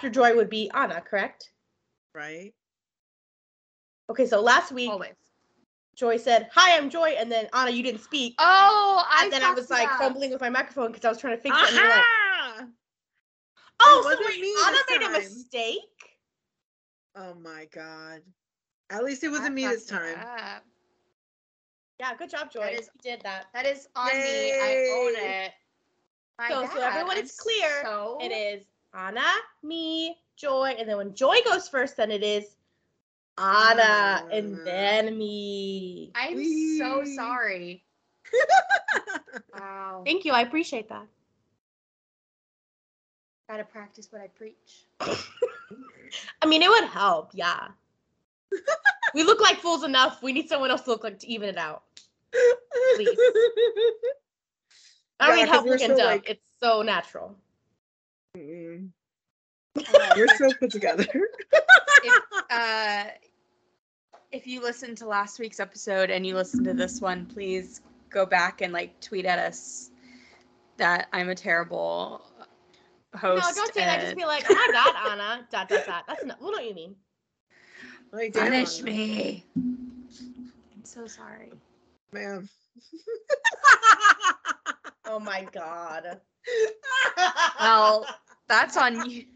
after Joy would be Anna, correct? Right. Okay, so last week, Always. Joy said, "Hi, I'm Joy," and then Anna, you didn't speak. Oh, and then I was like fumbling with my microphone because I was trying to fix it. And you're like, Aha! oh, It so wasn't wait, me Anna this made a time. mistake? Oh my god. At least it wasn't me this time. Yeah, good job, Joy. That is- You did that. That is on me. I Yay. own it. My So bad. everyone I'm is clear. so- It is Anna, me, Joy, and then when Joy goes first, then it is Anna, and then me. I'm Whee. so sorry. Wow. Thank you, I appreciate that. Gotta practice what I preach. I mean, it would help, yeah. We look like fools enough. We need someone else to look like to even it out. Please. I don't need help looking dumb. like- It's so natural. Mm. Uh, We're so put together. if you listened to last week's episode and you listened to this one, please go back and like tweet at us that I'm a terrible host. No, don't say that. Just be like, oh my God, Anna, ... That's not, what don't you mean? Like, damn, Punish me. I'm so sorry. man. Oh my God. Well, that's on you.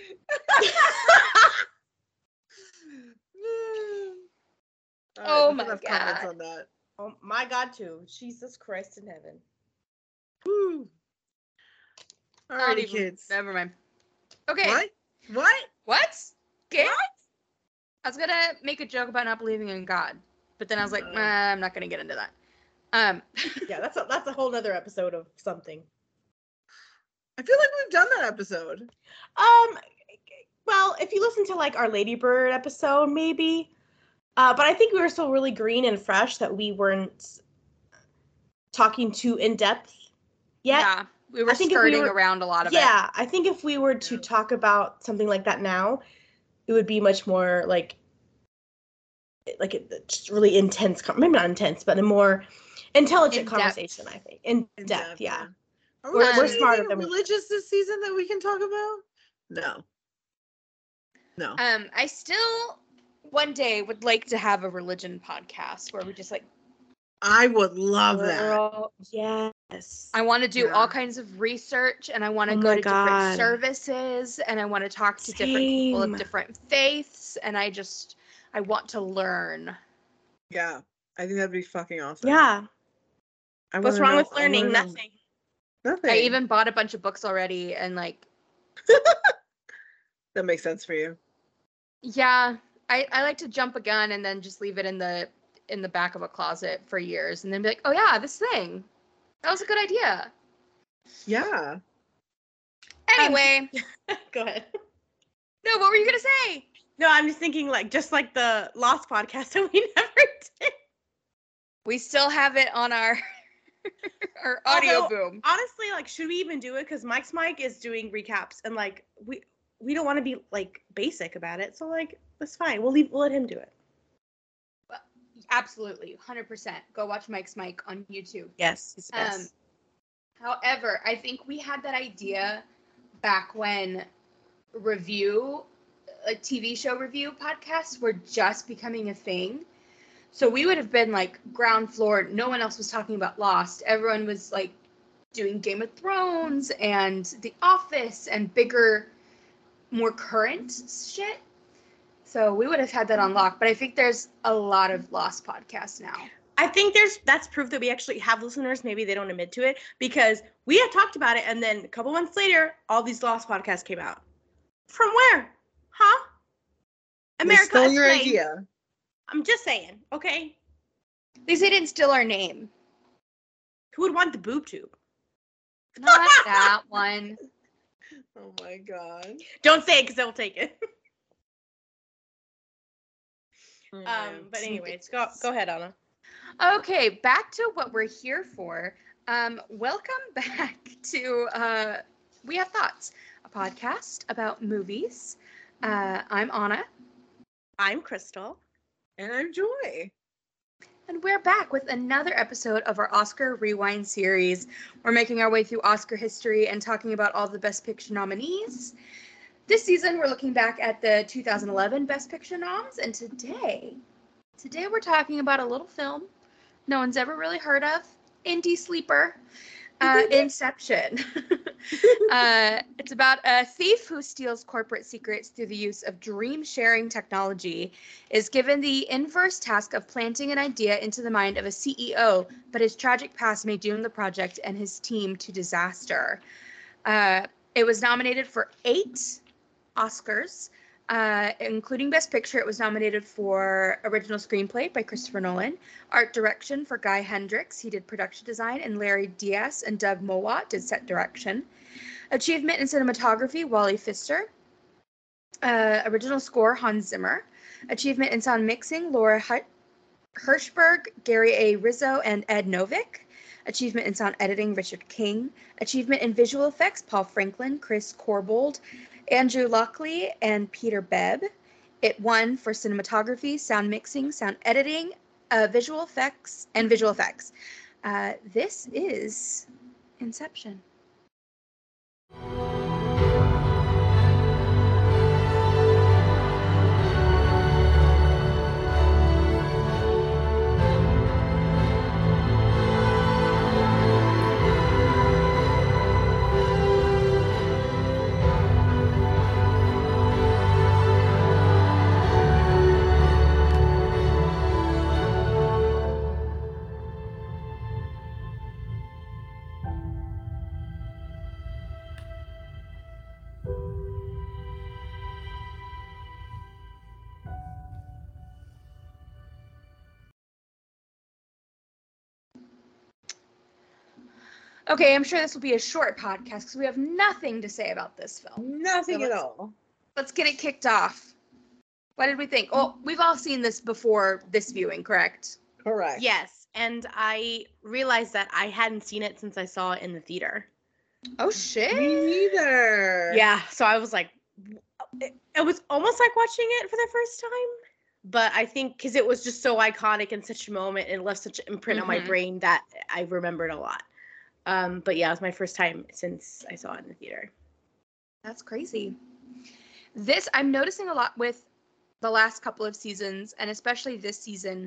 All Oh that's my enough comments God. on that. Oh my God, too. Jesus Christ in heaven. Woo. Not Alrighty, even- kids. Never mind. Okay. What? What? Okay. What? I was gonna make a joke about not believing in God, but then I was like, nah, I'm not gonna get into that. Yeah, that's a whole nother episode of something. I feel like we've done that episode. Well, if you listen to like our Ladybird episode, maybe. But I think we were still really green and fresh that we weren't talking too in depth yet. Yeah, we were I think if we skirting were- around a lot of it. Yeah, I think if we were to Yeah. talk about something like that now, it would be much more like just really intense, maybe not intense, but a more intelligent In-depth. conversation, I think. In In depth, yeah. Are We're- we we're smarter anything than we- religious this season that we can talk about? No. No. I still one day would like to have a religion podcast where we just like I would love that. Girl, yes. I want to do Yeah. all kinds of research and I want to Oh go my to God. different services and I want to talk to different people Same. of different faiths and I want to learn. Yeah. I think that'd be fucking awesome. Yeah. I What's wanna wrong know- with I wanna learning? know. Nothing. Nothing. I even bought a bunch of books already and like That makes sense for you. yeah, I like to jump a gun and then just leave it in the back of a closet for years and then be like, oh yeah, this thing. That was a good idea. Yeah. Anyway, Go ahead. no, what were you gonna say? No, I'm just thinking like just like the Lost podcast that we never did. We still have it on our our audio Although, boom. Honestly, like, should we even do it? Because Mike's mic is doing recaps, and like we don't want to be like basic about it. So like, that's fine. We'll let him do it. Absolutely, 100%. Go watch Mike's Mike on YouTube. Yes, he's the best. However, I think we had that idea back when TV show review podcasts were just becoming a thing. So we would have been like ground floor. No one else was talking about Lost. Everyone was like doing Game of Thrones and The Office and bigger, more current shit. So we would have had that on lock. But I think there's a lot of Lost podcasts now. I think that's proof that we actually have listeners. Maybe they don't admit to it because we had talked about it, and then a couple months later, all these Lost podcasts came out. From where? Huh? They stole your Explain. idea. I'm just saying, okay? At least they didn't steal our name. Who would want the boob tube? Not that one. Oh my god. Don't say it because they'll take it. Oh, man. But anyways, go ahead, Anna. Okay, back to what we're here for. Welcome back to We Have Thoughts, a podcast about movies. I'm Anna. I'm Crystal. And I'm Joy. And we're back with another episode of our Oscar Rewind series. We're making our way through Oscar history and talking about all the Best Picture nominees. This season, we're looking back at the 2011 Best Picture noms, and today we're talking about a little film no one's ever really heard of, indie sleeper, Inception. It's about a thief who steals corporate secrets through the use of dream-sharing technology, is given the inverse task of planting an idea into the mind of a CEO, but his tragic past may doom the project and his team to disaster. It was nominated for 8 Oscars, including Best Picture. It was nominated for Original Screenplay by Christopher Nolan, Art Direction for Guy Hendricks, he did production design, and Larry Diaz and Doug Mowat did set direction. Achievement in Cinematography, Wally Pfister. Original Score, Hans Zimmer. Achievement in Sound Mixing, Laura Hirschberg, Gary A. Rizzo, and Ed Novick. Achievement in Sound Editing, Richard King. Achievement in Visual Effects, Paul Franklin, Chris Corbould, Andrew Lockley, and Peter Bebb. It won for cinematography, sound mixing, sound editing, visual effects. This is Inception. Okay, I'm sure this will be a short podcast because we have nothing to say about this film. Nothing So at all. Let's get it kicked off. What did we think? Oh, we've all seen this before this viewing, correct? Correct. Yes, and I realized that I hadn't seen it since I saw it in the theater. Oh, shit. Me neither. Yeah, so I was like, it was almost like watching it for the first time. But I think because it was just so iconic in such a moment and left such an imprint on my brain that I remembered a lot. But yeah, it was my first time since I saw it in the theater. That's crazy. This, I'm noticing a lot with the last couple of seasons, and especially this season.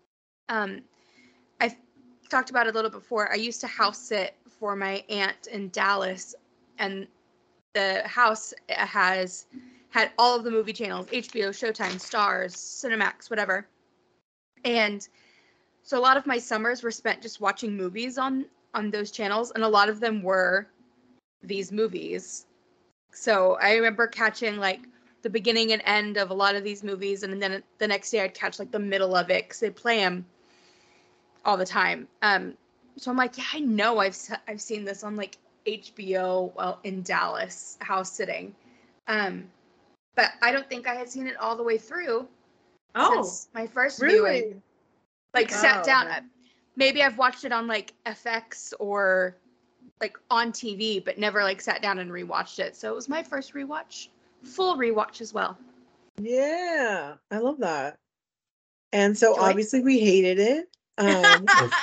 I've talked about it a little before. I used to house sit for my aunt in Dallas, and the house had all of the movie channels, HBO, Showtime, Stars, Cinemax, whatever. And so a lot of my summers were spent just watching movies on those channels, and a lot of them were these movies. So I remember catching like the beginning and end of a lot of these movies, and then the next day I'd catch like the middle of it because they play them all the time. So I'm like, yeah, I know I've seen this on like HBO while in Dallas house sitting, but I don't think I had seen it all the way through. Since my first viewing. Like sat down. Maybe I've watched it on like FX or like on TV, but never like sat down and rewatched it. So it was my first rewatch, full rewatch as well. Yeah, I love that. And so Joy? obviously we hated it. Thumbs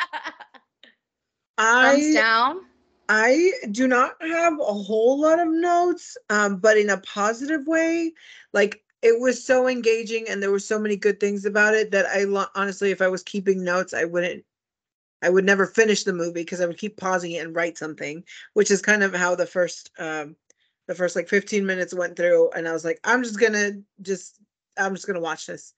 down. I do not have a whole lot of notes, but in a positive way. Like, it was so engaging and there were so many good things about it that honestly, if I was keeping notes, I would never finish the movie because I would keep pausing it and write something, which is kind of how the first like 15 minutes went through, and I was like, I'm just gonna watch this.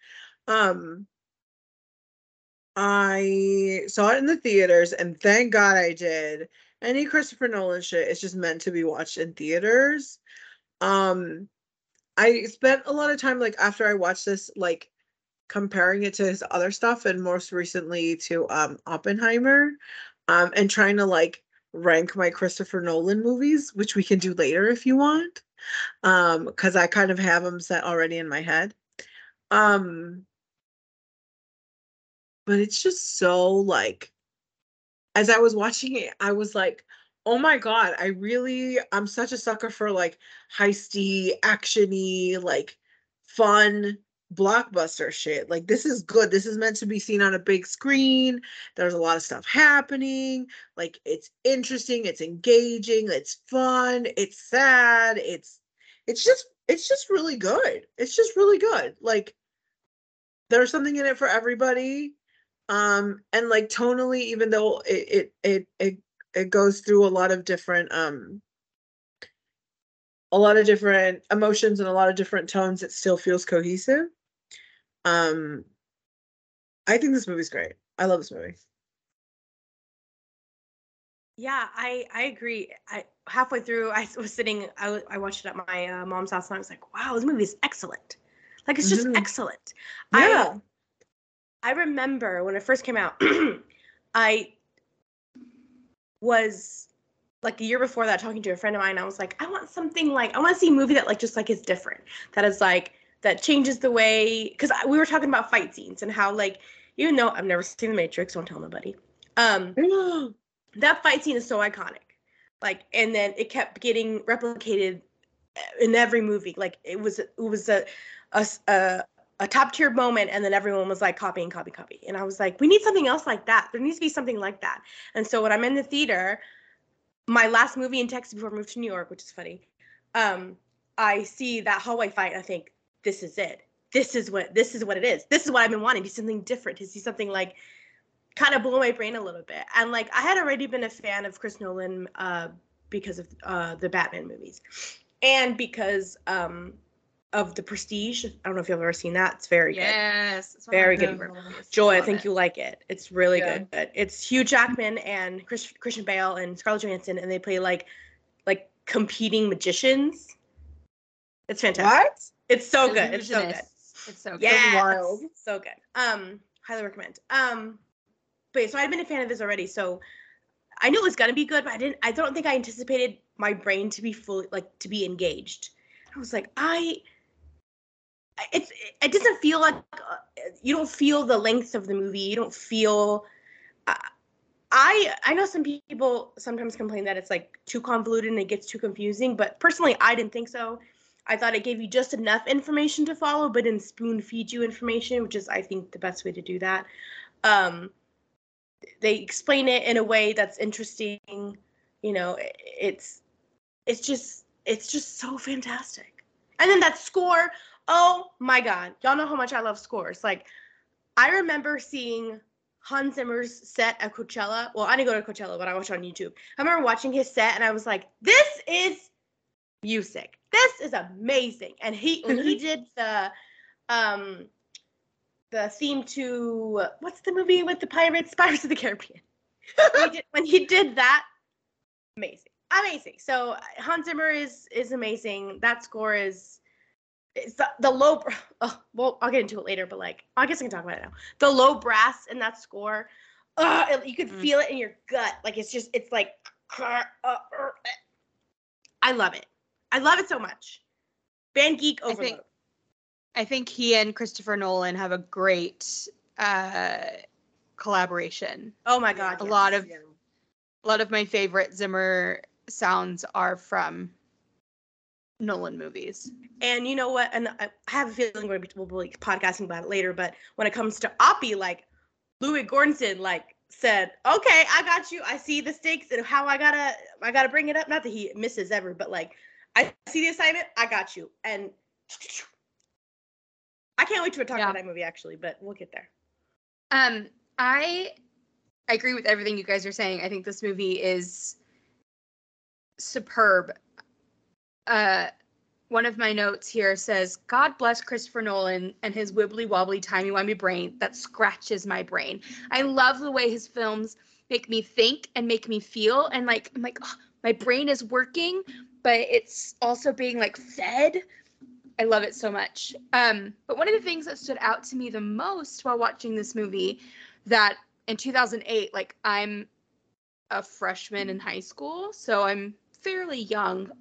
I saw it in the theaters, and thank God I did. Any Christopher Nolan shit is just meant to be watched in theaters. I spent a lot of time, like, after I watched this, like, comparing it to his other stuff, and most recently to Oppenheimer, and trying to, like, rank my Christopher Nolan movies, which we can do later if you want, because I kind of have them set already in my head. But it's just so, like, as I was watching it, I was like, oh my God, I'm such a sucker for like heisty, actiony, like fun blockbuster shit. Like, this is good. This is meant to be seen on a big screen. There's a lot of stuff happening. Like, it's interesting, it's engaging, it's fun, it's sad, it's it's just really good. It's just really good. Like, there's something in it for everybody. And like tonally, even though it goes through a lot of different emotions and a lot of different tones, it still feels cohesive. I think this movie's great. I love this movie. Yeah, I agree. I halfway through, I was sitting. I watched it at my mom's house, and I was like, "Wow, this movie is excellent. Like, it's just excellent." Yeah. I remember when it first came out, I was like a year before that talking to a friend of mine. I was like, I want to see a movie that like just like is different. That is like that changes the way, because we were talking about fight scenes and how like, even though I've never seen The Matrix, don't tell nobody. That fight scene is so iconic. Like, and then it kept getting replicated in every movie. Like it was a top tier moment, and then everyone was like copy. And I was like, we need something else like that. There needs to be something like that. And so when I'm in the theater, my last movie in Texas before I moved to New York, which is funny, I see that hallway fight, and I think, this is it. This is what it is. This is what I've been wanting, to see something different, to see something like kind of blow my brain a little bit. And like, I had already been a fan of Chris Nolan because of the Batman movies, and because of The Prestige. I don't know if you've ever seen that. It's very good. Yes, it's very good. Joy, I think you like it. It's really good. It's Hugh Jackman and Christian Bale and Scarlett Johansson, and they play like competing magicians. It's fantastic. What? It's so good. It's so good. It's so good. Yeah, wild. So good. Highly recommend. But so I'd been a fan of this already, so I knew it was gonna be good, but I don't think I anticipated my brain to be fully to be engaged. I was like, it doesn't feel like you don't feel the length of the movie. You don't feel. I know some people sometimes complain that it's like too convoluted and it gets too confusing, but personally, I didn't think so. I thought it gave you just enough information to follow, but didn't spoon feed you information, which is, I think, the best way to do that. They explain it in a way that's interesting. You know, it's just so fantastic. And then that score, oh my God. Y'all know how much I love scores. Like, I remember seeing Hans Zimmer's set at Coachella. Well, I didn't go to Coachella, but I watched it on YouTube. I remember watching his set, and I was like, this is music. This is amazing. And he did the theme to, what's the movie with the pirates? Pirates of the Caribbean. when he did that, amazing. So Hans Zimmer is amazing. That score is the low. Oh, well, I'll get into it later, but like, I guess I can talk about it now. The low brass in that score, you could feel it in your gut. Like, it's like, I love it. I love it so much. Band Geek overload. I think he and Christopher Nolan have a great collaboration. Oh my God! A lot of my favorite Zimmer sounds are from Nolan movies. And you know what? And I have a feeling we'll be podcasting about it later. But when it comes to Oppie, like Louis Gordonson, like said, "Okay, I got you. I see the stakes and how I gotta bring it up. Not that he misses ever, but like, I see the assignment. I got you." And I can't wait to talk about that movie, actually, but we'll get there. I agree with everything you guys are saying. I think this movie is superb. One of my notes here says, God bless Christopher Nolan and his wibbly-wobbly, timey-wimey brain that scratches my brain. I love the way his films make me think and make me feel. And like, I'm like, oh, my brain is working, but it's also being like fed. I love it so much. But one of the things that stood out to me the most while watching this movie, that in 2008, like, I'm a freshman in high school, so I'm fairly young.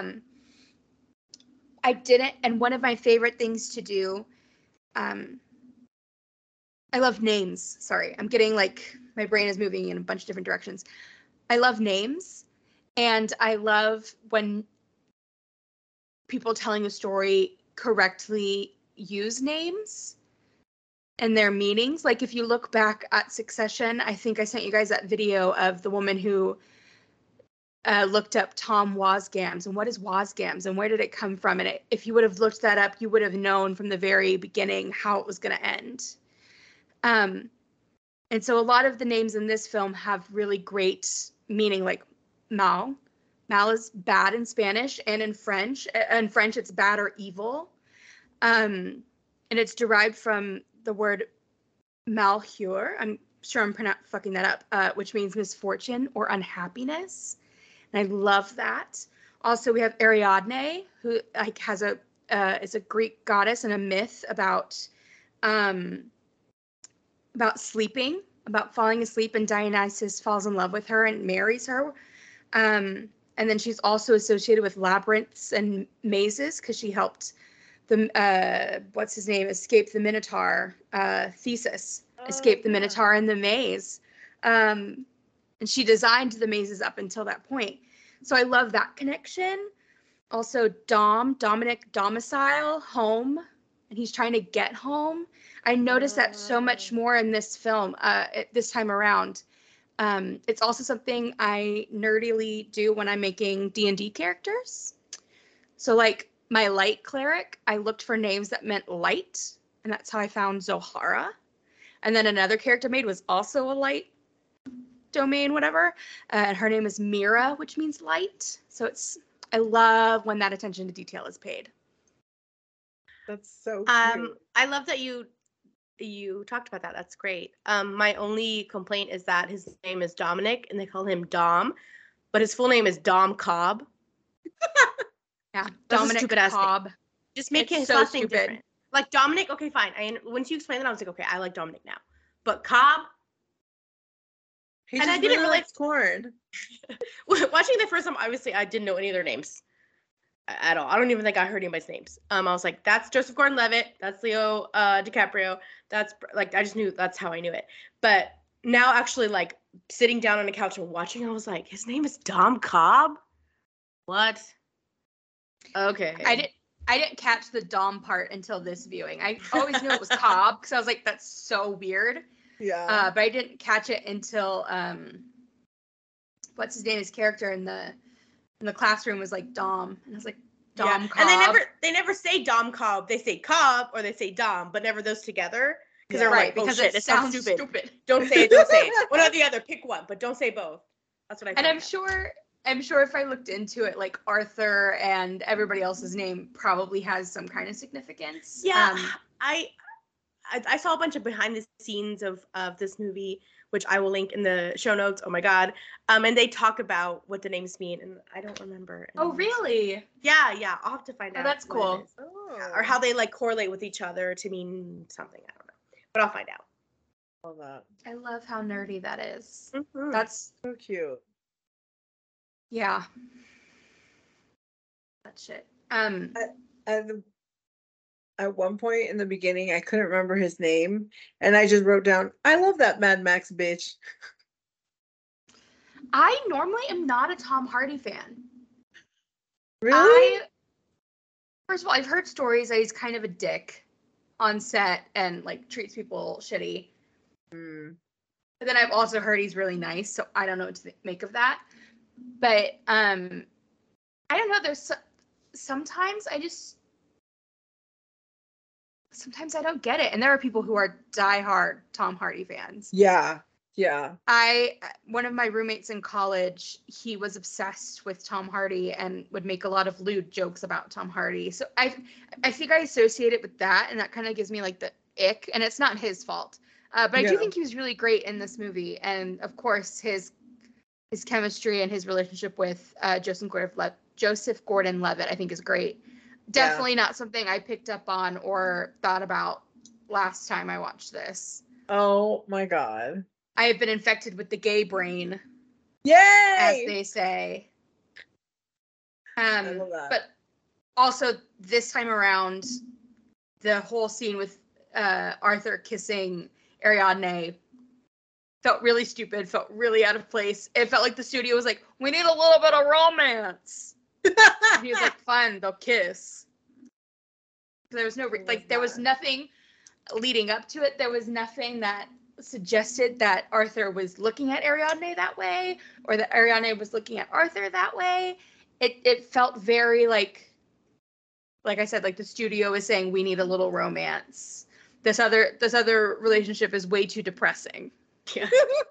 I didn't, and one of my favorite things to do, I love names. Sorry, I'm getting like, my brain is moving in a bunch of different directions. I love names, and I love when people telling a story correctly use names and their meanings. Like, if you look back at Succession, I think I sent you guys that video of the woman who looked up Tom Wasgams and what is Wasgams and where did it come from. And if you would have looked that up, you would have known from the very beginning how it was going to end. And so a lot of the names in this film have really great meaning, like Mal. Mal is bad in Spanish and in French. In French, it's bad or evil. And it's derived from the word malheur. I'm sure I'm fucking that up, which means misfortune or unhappiness. And I love that. Also, we have Ariadne, who like has is a Greek goddess and a myth about sleeping, about falling asleep, and Dionysus falls in love with her and marries her. And then she's also associated with labyrinths and mazes because she helped the what's his name escape the Minotaur, Theseus escape the Minotaur in the maze. And she designed the mazes up until that point. So I love that connection. Also, Dominic, domicile, home, and he's trying to get home. I noticed that so much more in this film this time around. It's also something I nerdily do when I'm making D&D characters. So like my light cleric, I looked for names that meant light, and that's how I found Zohara. And then another character I made was also a light domain, whatever. And her name is Mira, which means light. So I love when that attention to detail is paid. That's so cute. I love that you talked about that. That's great. My only complaint is that his name is Dominic and they call him Dom, but his full name is Dom Cobb. Yeah, That's Dominic a stupid ass Cobb. name. Just make his so last name stupid. different. Like Dominic, okay, fine. Once you explained that, I was like, okay, I like Dominic now. But Cobb, He and just I didn't really really- likes corn. watching the first time, obviously, I didn't know any of their names at all. I don't even think I heard anybody's names. I was like, that's Joseph Gordon-Levitt. That's Leo DiCaprio. That's like, I just knew that's how I knew it. But now actually like sitting down on a couch and watching, I was like, his name is Dom Cobb? What? Okay. I didn't catch the Dom part until this viewing. I always knew it was Cobb because I was like, that's so weird. Yeah. But I didn't catch it until what's his name? His character in the classroom was like Dom, and I was like, Dom Cobb. And they never say Dom Cobb. They say Cobb or they say Dom, but never those together. Because they're right, like, because shit, it sounds stupid. Don't say it. Don't say it. One or the other. Pick one, but don't say both. That's what I. And I'm sure if I looked into it, like Arthur and everybody else's name probably has some kind of significance. Yeah, I saw a bunch of behind the scenes of this movie, which I will link in the show notes. Oh my god. And they talk about what the names mean, and I don't remember. Oh really? Yeah. I'll have to find out. That's cool. What it is. Or how they like correlate with each other to mean something. I don't know, but I'll find out. Love that. I love how nerdy that is. Mm-hmm. That's So cute. yeah. That shit. At one point in the beginning, I couldn't remember his name, and I just wrote down, "I love that Mad Max bitch." I normally am not a Tom Hardy fan. Really? First of all, I've heard stories that he's kind of a dick on set and like treats people shitty. But then I've also heard he's really nice, so I don't know what to make of that. But I don't know. There's sometimes I don't get it, and there are people who are diehard Tom Hardy fans. Yeah. One of my roommates in college, he was obsessed with Tom Hardy and would make a lot of lewd jokes about Tom Hardy. So I think I associate it with that, and that kind of gives me like the ick, and it's not his fault. But I do think he was really great in this movie, and of course his chemistry and his relationship with Joseph Gordon-Levitt I think is great. Definitely not something I picked up on or thought about last time I watched this. Oh my god. I have been infected with the gay brain. Yay! As they say. I love that. But also this time around, the whole scene with Arthur kissing Ariadne felt really stupid, felt really out of place. It felt like the studio was like, we need a little bit of romance. And he was like, fine, they'll kiss. There was no there was nothing leading up to it. There was nothing that suggested that Arthur was looking at Ariadne that way, or that Ariadne was looking at Arthur that way. It felt very like I said, like the studio is saying we need a little romance. This other relationship is way too depressing. Yeah.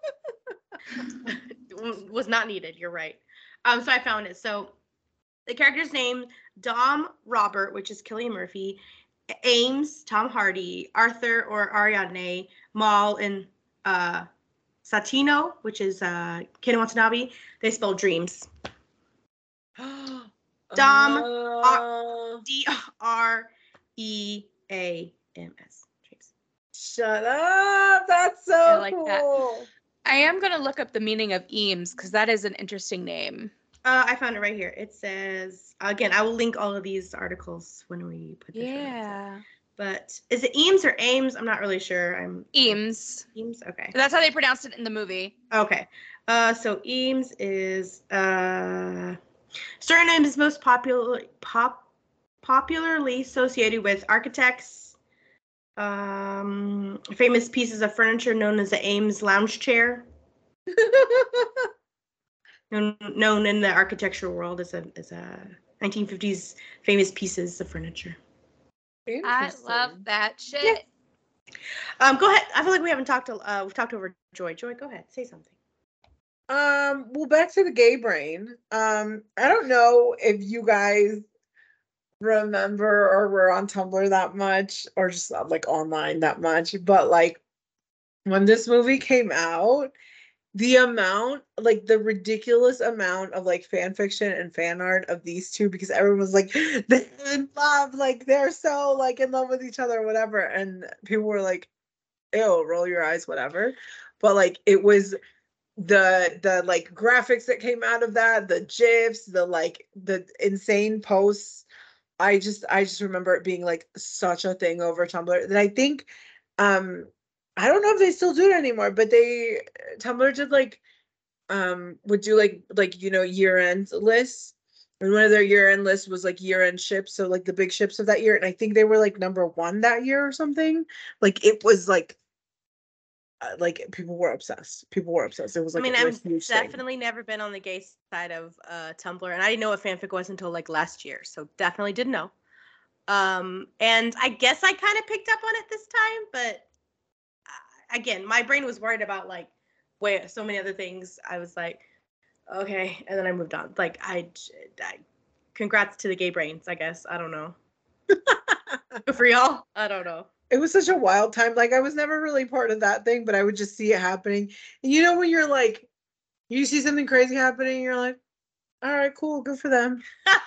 Was not needed. You're right. So I found it. So the character's name, Dom Robert, which is Cillian Murphy, Ames, Tom Hardy, Arthur or Ariadne, Mal, and Satino, which is Ken Watanabe. They spell dreams. Dom, D-R-E-A-M-S. Dreams. Shut up. That's so I like cool. that. I am going to look up the meaning of Eames because that is an interesting name. I found it right here. It says, again, I will link all of these articles when we put the show notes up. But is it Eames or Ames? I'm not really sure. Eames. Eames? Okay. That's how they pronounced it in the movie. Okay. So Eames is surname is most popularly associated with architects. Famous pieces of furniture known as the Ames lounge chair. Known in the architectural world as a 1950s famous pieces of furniture. I love that shit. Yeah. Go ahead. I feel like we haven't talked. We've talked over Joy. Joy, go ahead. Say something. Well, back to the gay brain. I don't know if you guys remember or were on Tumblr that much or just like online that much, but like when this movie came out, the amount, like the ridiculous amount of like fan fiction and fan art of these two, because everyone was like, they're in love, like they're so like in love with each other or whatever, and people were like, ew, roll your eyes, whatever. But like it was the like graphics that came out of that, the gifs, the insane posts. I just remember it being like such a thing over Tumblr that I think I don't know if they still do it anymore, but Tumblr did like would do like year-end lists. And one of their year-end lists was like year-end ships, so like the big ships of that year, and I think they were like number 1 that year or something. Like it was like people were obsessed. It was like I've definitely never been on the gay side of Tumblr, and I didn't know what fanfic was until like last year, so definitely didn't know. And I guess I kind of picked up on it this time, but again, my brain was worried about like so many other things. I was like, okay, and then I moved on. Like I congrats to the gay brains, I guess. I don't know. Good for y'all. I don't know. It was such a wild time. Like I was never really part of that thing, but I would just see it happening. And when you're like, you see something crazy happening, you're like, all right, cool, good for them.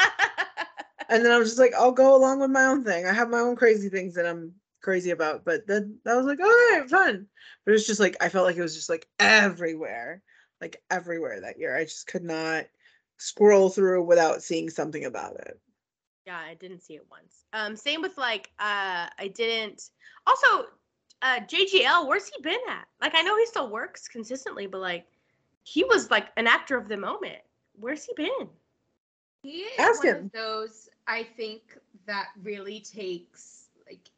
And then I was just like, I'll go along with my own thing. I have my own crazy things that I'm crazy about. But then I was like, all right, fun. But it was just like, I felt like it was just like everywhere that year. I just could not scroll through without seeing something about it. Yeah, I didn't see it once. Same with like, I didn't. Also, JGL, where's he been at? Like, I know he still works consistently, but like, he was like an actor of the moment. Where's he been? He is one of those, I think, that really takes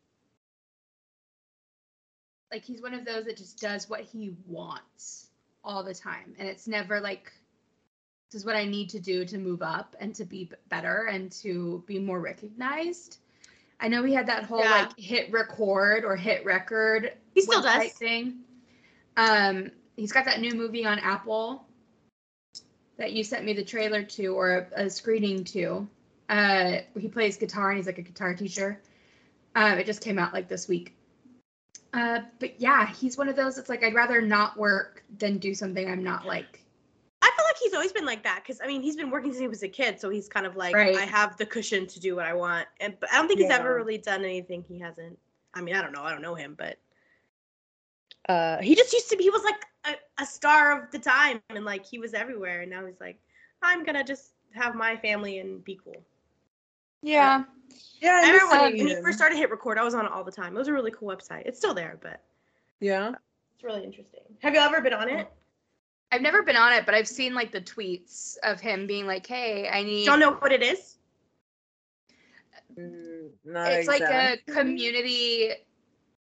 like he's one of those that just does what he wants all the time, and it's never like, this is what I need to do to move up and to be better and to be more recognized. I know he had that whole like hit record or hit record. He still does thing. He's got that new movie on Apple that you sent me the trailer to, or a screening to. He plays guitar and he's like a guitar teacher. It just came out like this week. But yeah, he's one of those that's like, I'd rather not work than do something I'm not like. I feel like he's always been like that, because I mean, he's been working since he was a kid, so he's kind of like, I have the cushion to do what I want. But I don't think he's ever really done anything he hasn't. I mean, I don't know him, but he just used to be, he was like a star of the time, and like he was everywhere, and now he's like, I'm gonna just have my family and be cool. Yeah. Yeah, I remember when he first started Hit Record, I was on it all the time. It was a really cool website. It's still there, but yeah, it's really interesting. Have you ever been on it? I've never been on it, but I've seen like the tweets of him being like, hey, I need. Do y'all know what it is? It's like a community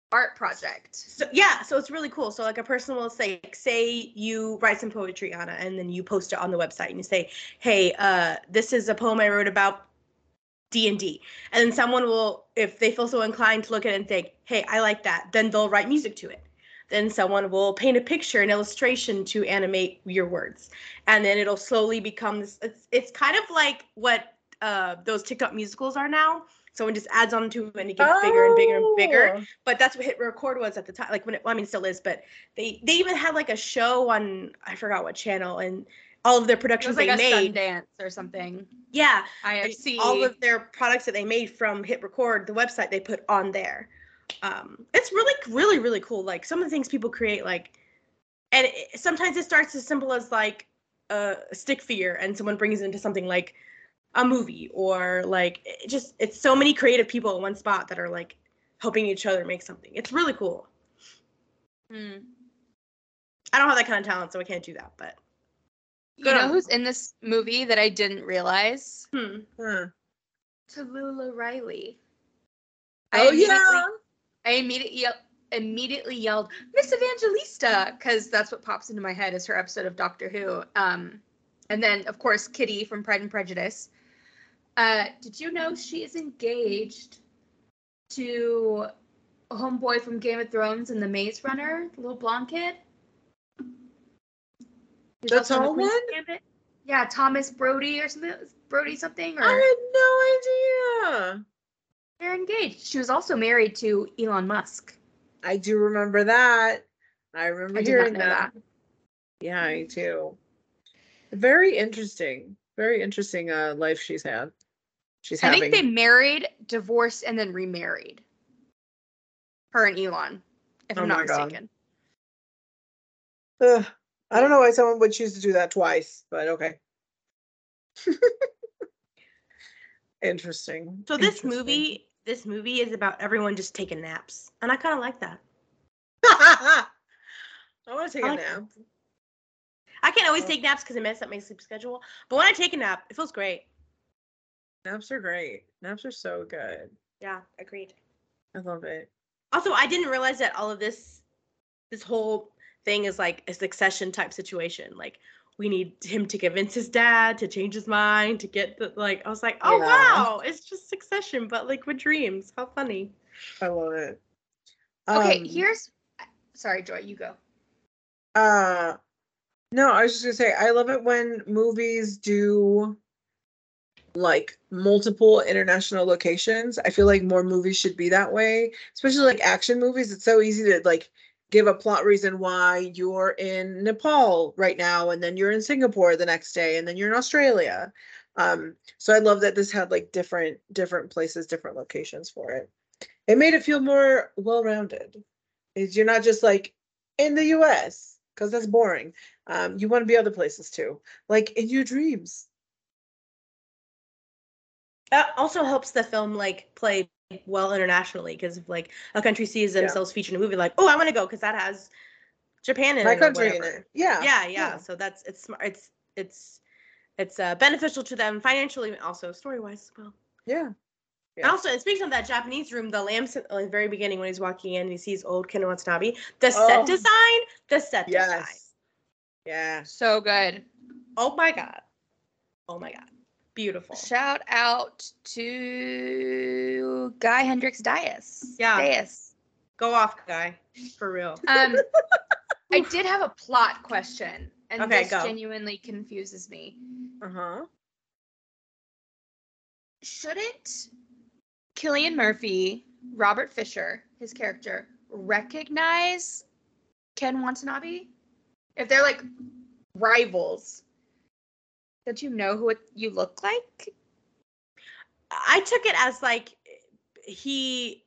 art project. So it's really cool. So like a person will say you write some poetry, Anna, and then you post it on the website and you say, hey, this is a poem I wrote about D&D. And then someone will, if they feel so inclined to look at it and think, hey, I like that, then they'll write music to it. Then someone will paint a picture, an illustration to animate your words. And then it'll slowly become this, it's kind of like what those TikTok musicals are now. Someone just adds on to it and it gets bigger and bigger and bigger. But that's what Hit Record was at the time. Like when it still is, but they even had like a show on, I forgot what channel, and all of their productions it was like they made. Sundance or something. Yeah. IFC. All of their products that they made from Hit Record, the website, they put on there. It's really, really, really cool. Like some of the things people create, like, and sometimes it starts as simple as like a stick figure and someone brings it into something like a movie, or like it's so many creative people in one spot that are like helping each other make something. It's really cool. I don't have that kind of talent, so I can't do that, but you know who's in this movie that I didn't realize? Tallulah Riley. I immediately yelled, Miss Evangelista, because that's what pops into my head as her episode of Doctor Who. And then, of course, Kitty from Pride and Prejudice. Did you know she is engaged to a homeboy from Game of Thrones and the Maze Runner, the little blonde kid? The tall one? Yeah, Thomas Brody or something. Brody something? Or I had no idea. They're engaged. She was also married to Elon Musk. I do remember that. I remember hearing that. Yeah, I do. Very interesting. Very interesting life she's had. I think they married, divorced, and then remarried. Her and Elon, if I'm not mistaken. I don't know why someone would choose to do that twice, but okay. Interesting. So this movie is about everyone just taking naps, and I kind of like that. I want to take a nap. I can't always take naps because it messes up my sleep schedule, but when I take a nap, it feels great. Naps are great. Naps are so good. Yeah, agreed. I love it. Also, I didn't realize that all of this whole thing is like a Succession type situation. Like, we need him to convince his dad to change his mind, to get the, like, I was like, oh, wow, it's just Succession, but like with dreams. How funny. I love it. Okay, sorry, Joy, you go. No, I was just gonna say, I love it when movies do like multiple international locations. I feel like more movies should be that way, especially like action movies. It's so easy to like give a plot reason why you're in Nepal right now, and then you're in Singapore the next day, and then you're in Australia. So I love that this had like different places, different locations for it. It made it feel more well-rounded. You're not just like in the US, because that's boring. You want to be other places too, like in your dreams. That also helps the film like play well internationally, because if like a country sees themselves featured in a movie, like, oh, I want to go because that has Japan in my it, country in it. Yeah. So that's it's beneficial to them financially, and also story-wise as well. Yeah. And also, and speaking of that Japanese room, the lamps at the very beginning when he's walking in and he sees old Ken Watanabe, the set design. Yeah. So good. Oh my god. Beautiful. Shout out to Guy Hendricks Dias. Yeah. Dias. Go off, Guy. For real. I did have a plot question, and this go. genuinely confuses me. Shouldn't Cillian Murphy, Robert Fisher, his character, recognize Ken Watanabe? If they're like rivals, don't you know who you look like? I took it as like he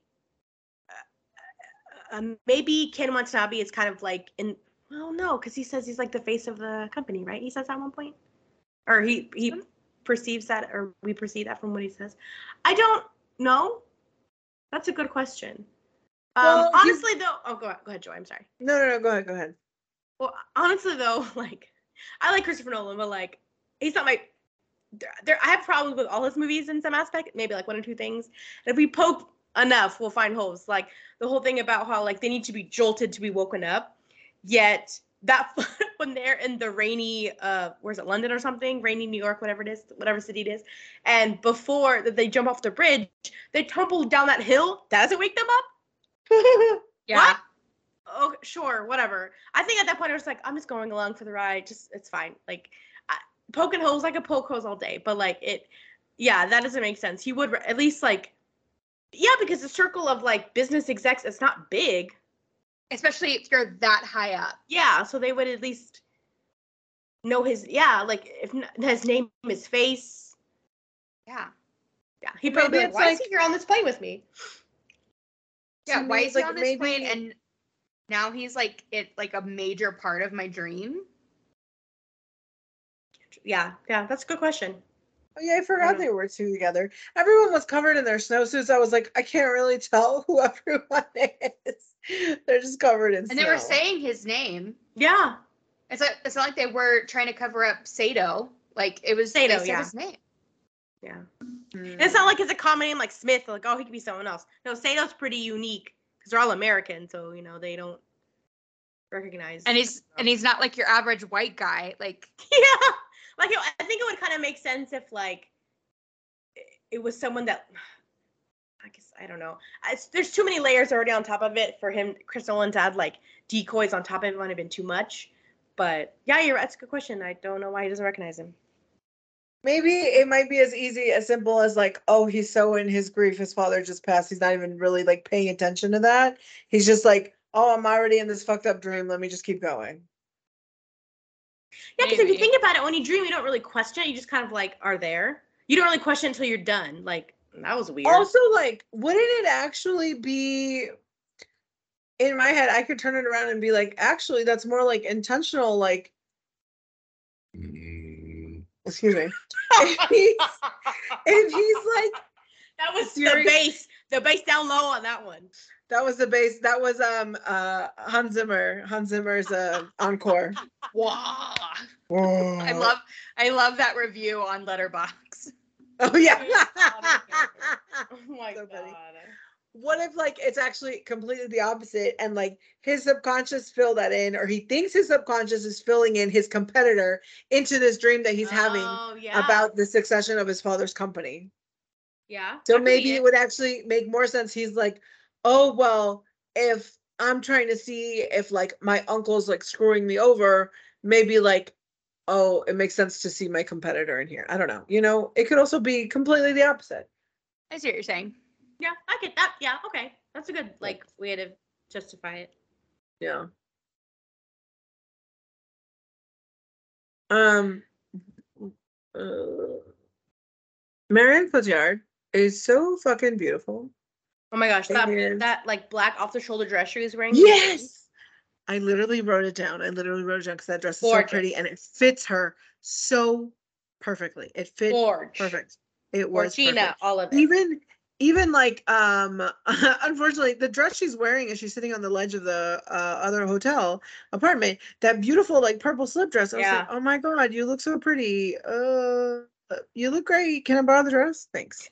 maybe Ken Watanabe is kind of like in, well, no, because he says he's like the face of the company, right? He says that at one point, or he perceives that, or we perceive that from what he says. I don't know. That's a good question. Well, honestly, though, go ahead, Joy. I'm sorry. No, go ahead. Well, honestly, though, like, I like Christopher Nolan, but like, he's not my. I have problems with all his movies in some aspect, maybe like one or two things. And if we poke enough. We'll find holes. Like the whole thing about how like they need to be jolted to be woken up, yet that when they're in the rainy, where's it, London or something, rainy New York, whatever it is, whatever city it is, and before that they jump off the bridge, they tumble down that hill. That doesn't wake them up. Yeah. What? Oh, sure, whatever. I think at that point I was like, I'm just going along for the ride. Just it's fine. Like poking holes, I could poke holes all day, but like it, yeah, that doesn't make sense. He would at least like, yeah, because the circle of like business execs, it's not big. Especially if you're that high up. Yeah, so they would at least know his, yeah, like if his name, his face. Yeah. Yeah, he probably like, why is he here on this plane with me? Yeah, why is he on this plane? And now he's like a major part of my dream. Yeah, that's a good question. Oh yeah, I forgot they were two together. Everyone was covered in their snowsuits. I was like, I can't really tell who everyone is. They're just covered in snow. And they were saying his name. Yeah. It's not like they were trying to cover up Sato. Like it was Sato, they said his name. Yeah. And it's not like it's a common name like Smith, like, oh, he could be someone else. No, Sato's pretty unique because they're all American, so they don't recognize. And he's not like your average white guy. Like yeah. Like I think it would kind of make sense if like it was someone that I guess I don't know. There's too many layers already on top of it for him, Chris Nolan, to add like decoys on top of it might have been too much. But yeah, that's a good question. I don't know why he doesn't recognize him. Maybe it might be as simple as like, oh, he's so in his grief, his father just passed. He's not even really like paying attention to that. He's just like, oh, I'm already in this fucked up dream. Let me just keep going. Yeah, because if you think about it, when you dream, you don't really question it. You just kind of like are there. You don't really question until you're done. Like, that was weird. Also, like, wouldn't it actually be, in my head, I could turn it around and be like, actually, that's more like intentional, like, excuse me. if he's like, that was the bass down low on that one. That was the bass. That was Hans Zimmer. Hans Zimmer's encore. Wow. I love that review on Letterboxd. Oh yeah. Oh my God. Funny. What if like it's actually completely the opposite and like his subconscious filled that in, or he thinks his subconscious is filling in his competitor into this dream that he's having about the succession of his father's company. Yeah. So maybe it would actually make more sense. He's like, oh, well, if I'm trying to see if like my uncle's like screwing me over, maybe like, oh, it makes sense to see my competitor in here. I don't know. It could also be completely the opposite. I see what you're saying. Yeah, I get that. Yeah, okay. That's a good like way to justify it. Yeah. Marianne Cotillard is so fucking beautiful. Oh my gosh, that like black off the shoulder dress she was wearing. Yes. I literally wrote it down. Because that dress is so pretty and it fits her so perfectly. It fits perfect. It was Gina, all of it. Even like unfortunately the dress she's wearing as she's sitting on the ledge of the other hotel apartment, that beautiful like purple slip dress. I was like, oh my God, you look so pretty. You look great. Can I borrow the dress? Thanks.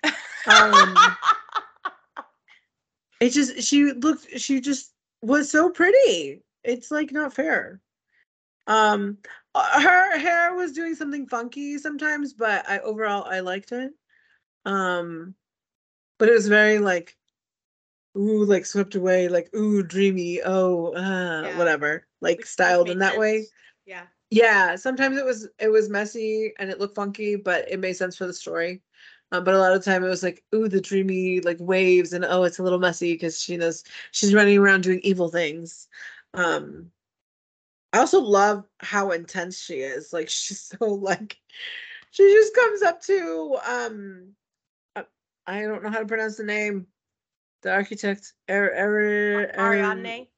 She just was so pretty. It's like not fair. Her hair was doing something funky sometimes, but overall I liked it. But it was very like, ooh, like swept away, like, ooh, dreamy, whatever, like styled in that way. Yeah. Yeah. Sometimes it was messy and it looked funky, but it made sense for the story. But a lot of the time it was like, ooh, the dreamy like waves, and oh, it's a little messy because she knows she's running around doing evil things. I also love how intense she is. Like she's so like, she just comes up to I don't know how to pronounce the name. The architect Ariane.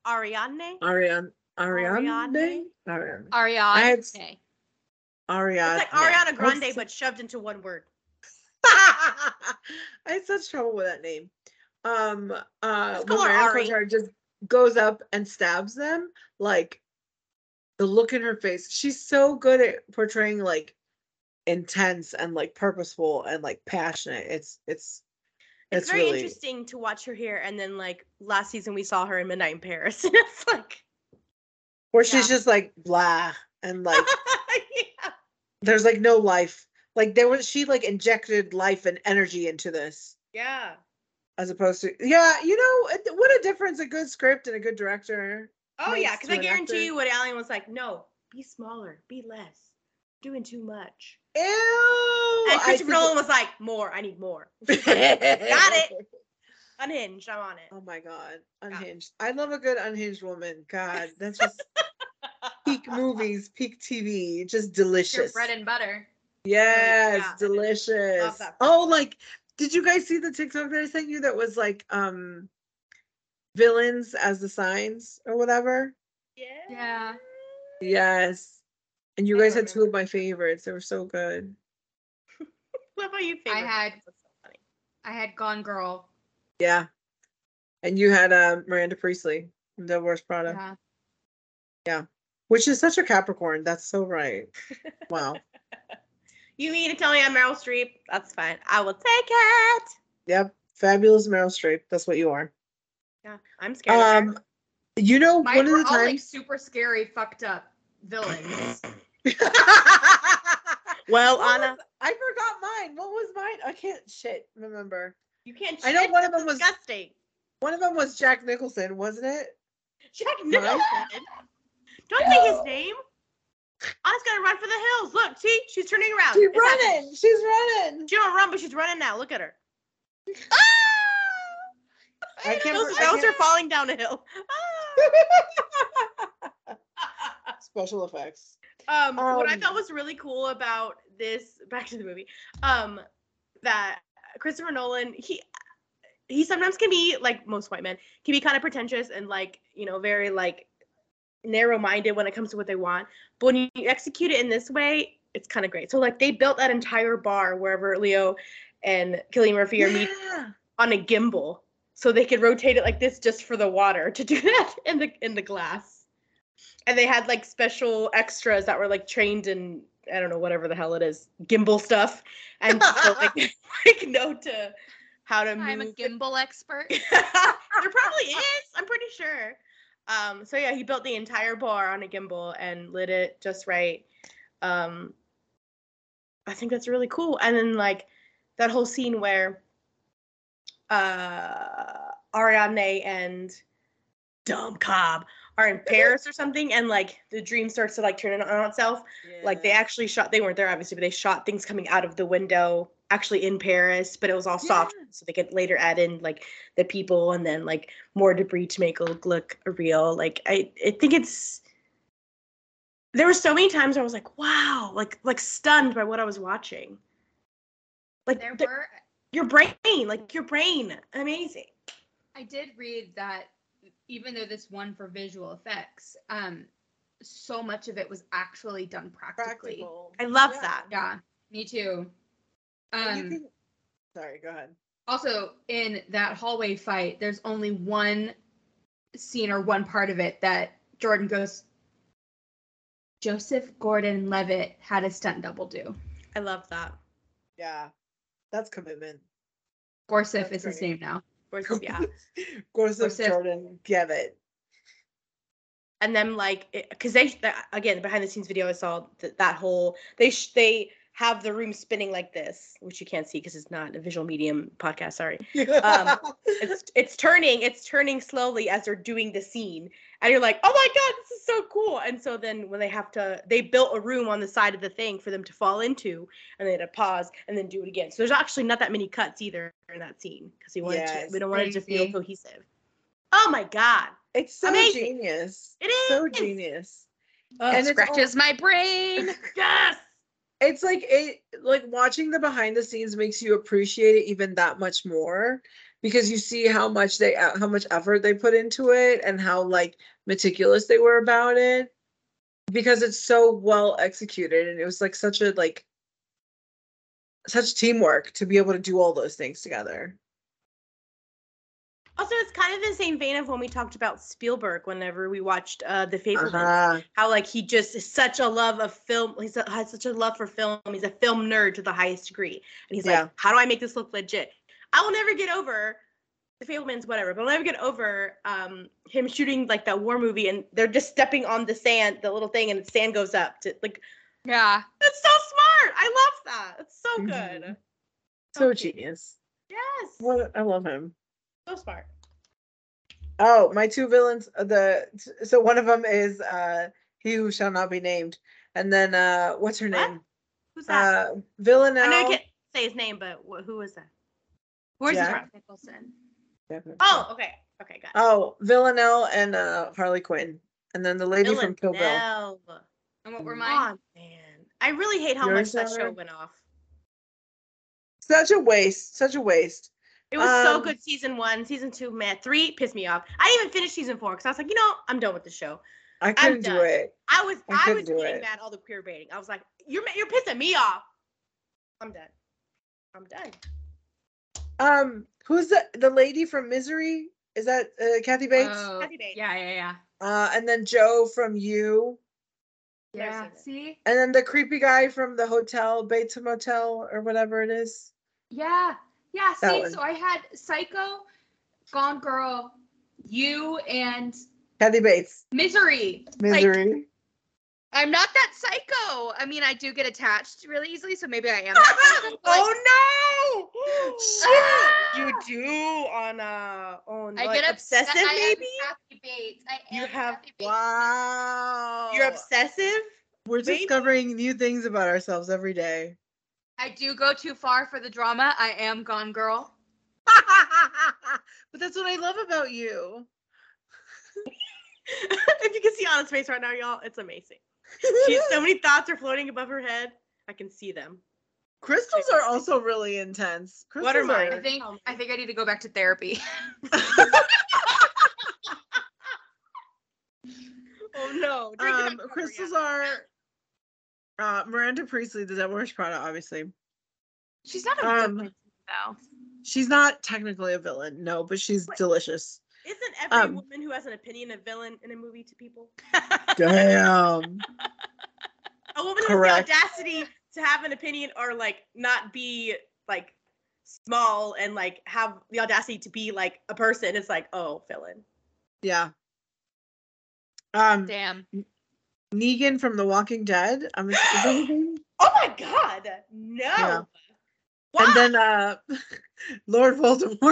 It's like Ariana Grande, but shoved into one word. I had such trouble with that name. When Marianne Cotillard just goes up and stabs them, like the look in her face. She's so good at portraying like intense and like purposeful and like passionate. It's It's very really interesting to watch her here, and then like last season we saw her in Midnight in Paris, and it's like, where she's just like blah and like yeah. there's like no life. Like she like injected life and energy into this. Yeah. As opposed to what a difference a good script and a good director. Oh yeah, makes because to I an guarantee actor. you, Woody Allen was like, no, be smaller, be less, doing too much. Ew. And Christopher Nolan was like, more, I need more. Got it. Unhinged, I'm on it. Oh my god, Unhinged. I love a good unhinged woman. God, that's just peak movies, peak TV, just delicious. Your bread and butter. Yes, Yeah, delicious. love that. Oh, like, did you guys see the TikTok that I sent you that was like villains as the signs or whatever? Yeah. Yes. And you guys had two of my favorites. They were so good. What about you? Favorite? I That's so funny. had Gone Girl. Yeah. And you had Miranda Priestley from Devil Wears Prada. Yeah. Yeah. Which is such a Capricorn. That's so right. Wow. You mean to tell me I'm Meryl Streep? That's fine. I will take it. Yep. Fabulous Meryl Streep. That's what you are. Yeah, I'm scared of her. You know, Mine one of were the all like times. super scary, fucked up villains. Well, What Anna, I forgot mine. What was mine? I can't remember. you can't. I know shit, one of that's them was- disgusting. One of them was Jack Nicholson, wasn't it? Jack Nicholson. Don't say his name. Anna's gonna run for the hills. Look, see, she's turning around. She's It's happening. running. She's running. She don't run, but she's running now. Look at her. I can't. That was her falling down a hill. Special effects. What I thought was really cool about this, back to the movie, that Christopher Nolan, he sometimes can be, like most white men, can be kind of pretentious and like, very like narrow-minded when it comes to what they want. But when you execute it in this way, it's kind of great. So like they built that entire bar wherever Leo and Cillian Murphy are meeting on a gimbal, so they could rotate it like this just for the water to do that in the glass. And they had like special extras that were like trained in, I don't know, whatever the hell it is, gimbal stuff, and so, like know to how to move. I'm a gimbal expert. There probably is. I'm pretty sure. So yeah, he built the entire bar on a gimbal and lit it just right. I think that's really cool. And then like that whole scene where Ariadne and Dom Cobb are in Paris or something, and like the dream starts to like turn on itself. Yeah. Like they actually shot, they weren't there obviously, but they shot things coming out of the window actually in Paris, but it was all soft, so they could later add in like the people and then like more debris to make it look real. Like I think there were so many times where I was like, wow, like stunned by what I was watching. Like your brain, amazing. I did read that even though this won for visual effects, so much of it was actually done practically. Practical. I love that. Yeah, me too. Sorry, go ahead. Also, in that hallway fight, there's only one scene or one part of it that Jordan goes, Joseph Gordon-Levitt had a stunt double do. I love that. Yeah, that's commitment. Gorsif is his name now. Gorsif, yeah. Gorsif Jordan-Levitt. And then like, because again, behind the scenes video, I saw that whole, they have the room spinning like this, which you can't see because it's not a visual medium podcast. Sorry. It's turning slowly as they're doing the scene, and you're like, oh my god, this is so cool. And so then when they built a room on the side of the thing for them to fall into, and they had to pause and then do it again. So there's actually not that many cuts either in that scene because we don't want it to feel cohesive. Oh my god, it's so amazing. Genius. It is so genius. And it scratches my brain. Yes. It's like watching the behind the scenes makes you appreciate it even that much more, because you see how much effort they put into it and how like meticulous they were about it, because it's so well executed, and it was like such teamwork to be able to do all those things together. Also, it's kind of the same vein of when we talked about Spielberg whenever we watched The Fabelmans. How like he just is such a love of film. Has such a love for film. He's a film nerd to the highest degree. And he's like, how do I make this look legit? I will never get over the Fablemans, whatever, but I'll never get over him shooting like that war movie and they're just stepping on the sand, the little thing, and the sand goes up to like. Yeah. That's so smart. I love that. It's so good. Mhm. So cute. genius. Yes. What I love him. So smart. Oh, my two villains. So one of them is he who shall not be named, and then what's her What? name? Who's that? I know Villanelle. you can't say his name, but who is that? Where's he Jack from? Nicholson. Oh, okay. Okay, got it. Oh, Villanelle and Harley Quinn, and then the lady from Kill Bill. Villanelle. And what were mine? Oh man, I really hate how Yours much that show are? went off. Such a waste. Such a waste. It was so good. Season 1, season 2, man, 3 pissed me off. I didn't even finish season 4 because I was like, I'm done with the show. I couldn't do it. I was couldn't do getting it. mad all the queer baiting. I was like, you're pissing me off. I'm done. Who's the lady from Misery? Is that Kathy Bates? Oh, Kathy Bates. Yeah. And then Joe from You. Never Yeah. seen it. See? And then the creepy guy from the hotel, Bates Motel or whatever it is. Yeah. Yeah. That See, one. so I had Psycho, Gone Girl, You, and Kathy Bates. Misery. Misery. I'm not that psycho. I mean, I do get attached really easily, so maybe I am that person. but, Oh no! You do on I like get obsessive I maybe? am Kathy Bates. I am You have Kathy Bates. Wow. You're obsessive? We're maybe? discovering new things about ourselves every day. I do go too far for the drama. I am Gone Girl. But that's what I love about you. If you can see Anna's face right now, y'all, it's amazing. She has so many thoughts are floating above her head. I can see them. Crystals are also really intense. What are mine? I think I need to go back to therapy. Oh no. Crystals are Miranda Priestley, the Devil Wears Prada, obviously. She's not a villain though. She's not technically a villain, no, but she's delicious. Isn't every woman who has an opinion a villain in a movie to people? Damn. A woman who has the audacity to have an opinion or like not be like small and like have the audacity to be like a person. It's like, oh, villain. Yeah. Damn. Negan from The Walking Dead. Oh my god. No. Yeah. Why? And then Lord Voldemort.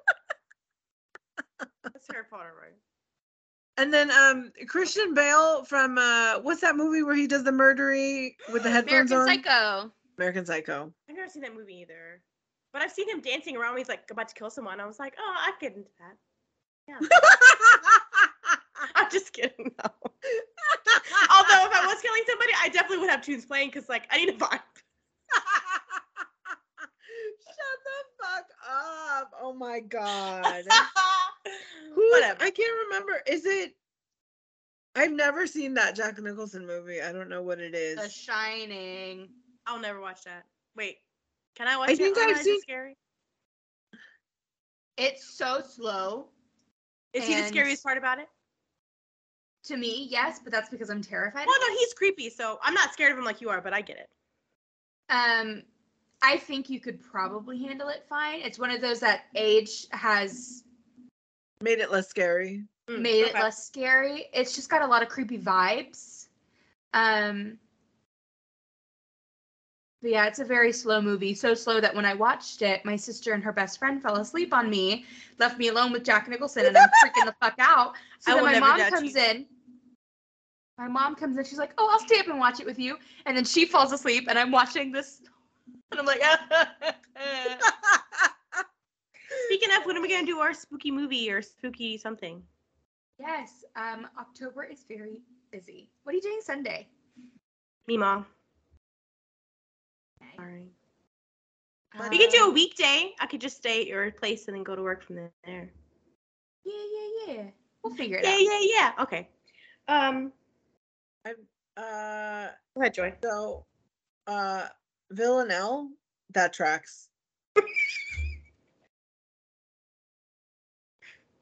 That's Harry Potter, right? And then Christian Bale from what's that movie where he does the murdery with the headphones American on? Psycho. American Psycho. I've never seen that movie either. But I've seen him dancing around when he's like about to kill someone. I was like, oh, I'd get into that. Yeah. I'm just kidding. No. Although if I was killing somebody, I definitely would have tunes playing because like I need a vibe. Shut the fuck up. Oh my god. Whatever. I can't remember. Is it I've never seen that Jack Nicholson movie. I don't know what it is. The Shining. I'll never watch that. Wait, can I watch I it? think Oh, I've is seen it scary. It's so slow. Is he the And- scariest part about it? To me, yes, but that's because I'm terrified. Well, of no, him. he's creepy, so I'm not scared of him like you are, but I get it. I think you could probably handle it fine. It's one of those that age has Made it less scary. made it Okay. less scary. It's just got a lot of creepy vibes. But yeah, it's a very slow movie. So slow that when I watched it, my sister and her best friend fell asleep on me, left me alone with Jack Nicholson, and I'm freaking the fuck out. So I then will my never mom judge comes you. in. My mom comes in. She's like, "Oh, I'll stay up and watch it with you." And then she falls asleep, and I'm watching this, and I'm like, Speaking of, when are we gonna do our spooky movie or spooky something? Yes. October is very busy. What are you doing Sunday? Me, Mom. Okay. Sorry. Um, We could do a weekday. I could just stay at your place and then go to work from there. Yeah. We'll figure it Yeah, out. yeah. Okay. Go ahead, Joy. So Villanelle, that tracks.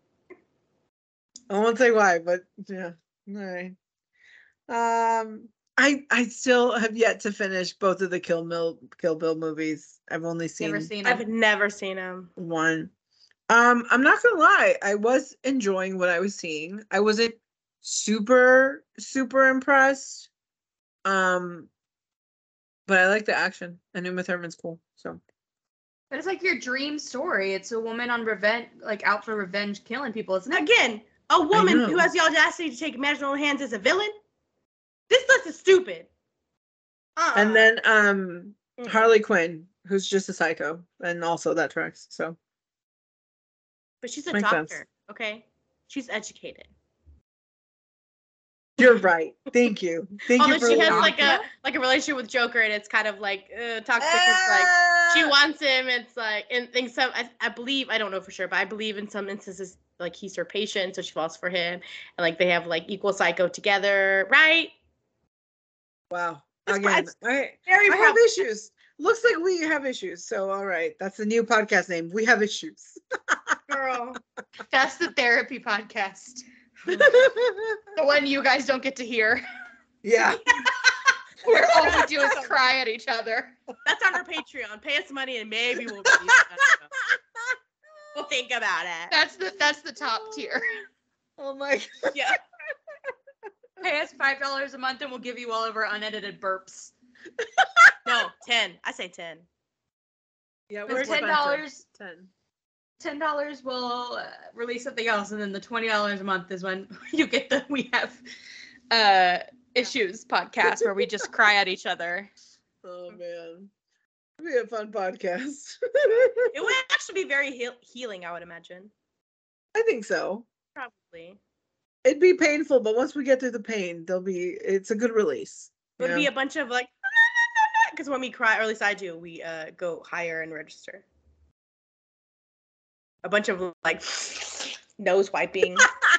I won't say why, but yeah. All right. I still have yet to finish both of the Kill Bill movies. I've only Never seen seen I've it. never seen him. one. I'm not gonna lie, I was enjoying what I was seeing. I wasn't super impressed. But I like the action. And Uma Thurman's cool. So But it's like your dream story. It's a woman on revenge, like out for revenge, killing people, isn't it? Again, a woman know. who has the audacity to take matters in her own hands as a villain. This list is stupid. and then Mm-mm. Harley Quinn, who's just a psycho, and also that tracks. So But she's a Makes doctor, sense. okay? She's educated. you're right. Thank you. Thank you Although for she has leading. like a relationship with Joker, and it's kind of like toxic. It's like she wants him. It's like and things. I believe I don't know for sure, but I believe in some instances like he's her patient, so she falls for him, and like they have like equal psycho together, right? Wow. It's Again, very I have issues. Looks like we have issues. So all right, that's the new podcast name. We have issues. girl. That's the therapy podcast. The one you guys don't get to hear. Yeah. Where all we do is cry at each other. That's on our Patreon. Pay us money, and maybe we'll release that. We'll think about it. That's the top tier. Oh my God. Yeah. Pay us $5 a month and we'll give you all of our unedited burps. No, 10. I say 10. Yeah, It's we're $10. 10. $10 will release something else, and then the $20 a month is when you get we have issues podcast where we just cry at each other. Oh man. It'd be a fun podcast. It would actually be very healing, I would imagine. I think so. Probably. It'd be painful, but once we get through the pain, it's a good release. It would be a bunch of like, because when we cry, or at least I do, we go higher and register. A bunch of like nose wiping.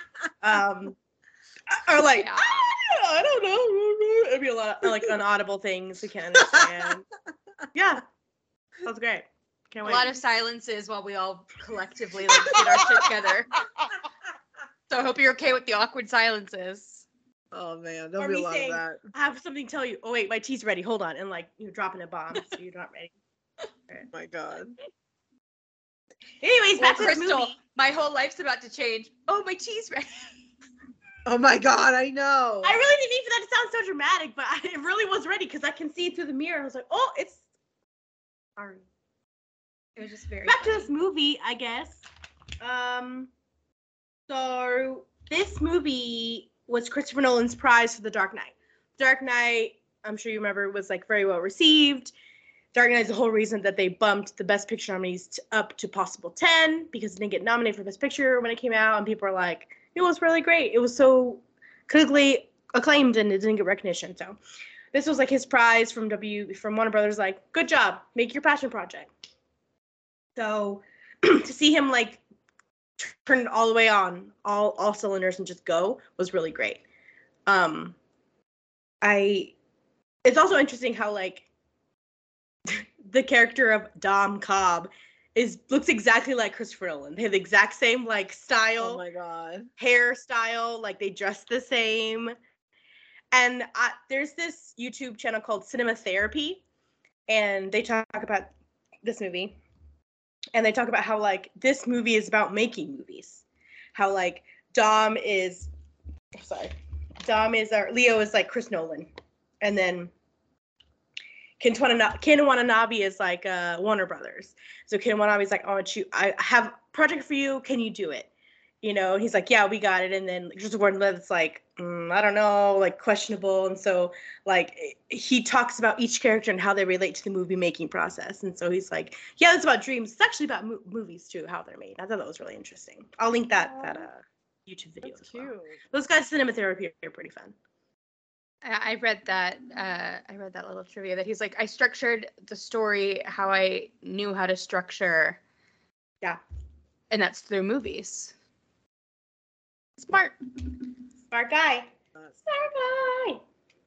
Or like, Yeah. I don't know. It'd be a lot of like inaudible things we can't understand. Yeah. Sounds great. Can't A wait. lot of silences while we all collectively like get our shit together. So I hope you're okay with the awkward silences. Oh man, there'll Or be a me lot saying, of that. I have something to tell you. Oh wait, my tea's ready. Hold on. And like you're dropping a bomb, so you're not ready. Oh my God. Anyways, back to the Crystal, movie. my whole life's about to change. Oh, my tea's ready. Oh my God, I know. I really didn't mean for that to sound so dramatic, but it really was ready because I can see it through the mirror. I was like, oh, it's. Sorry. It was just very Back to funny. this movie, I guess. So this movie was Christopher Nolan's prize for The Dark Knight. Dark Knight, I'm sure you remember, was like very well received. Dark Knight is the whole reason that they bumped the Best Picture nominees up to possible 10 because it didn't get nominated for Best Picture when it came out, and people were like, it was really great. It was so critically acclaimed and it didn't get recognition. So this was like his prize from Warner Brothers, like, good job, make your passion project. So to see him like turn it all the way on, all cylinders and just go was really great. It's also interesting how like the character of Dom Cobb looks exactly like Christopher Nolan. They have the exact same like style, Oh my God. hairstyle, like they dress the same. And there's this YouTube channel called Cinema Therapy, and they talk about this movie. And they talk about how like this movie is about making movies. How like Leo is like Chris Nolan, and then Ken Watanabe is like Warner Brothers. So Ken Watanabe's like, I have a project for you. Can you do it? You know, and he's like, yeah, we got it. And then Joseph Gordon-Levitt's like, I don't know, like questionable. And so like he talks about each character and how they relate to the movie making process. And so he's like, yeah, it's about dreams. It's actually about movies too, how they're made. I thought that was really interesting. I'll link that YouTube video. That's as well. cute. Those guys' Cinema Therapy are pretty fun. I read that little trivia that he's like, I structured the story how I knew how to structure. Yeah. And that's through movies. Smart. Smart guy. Smart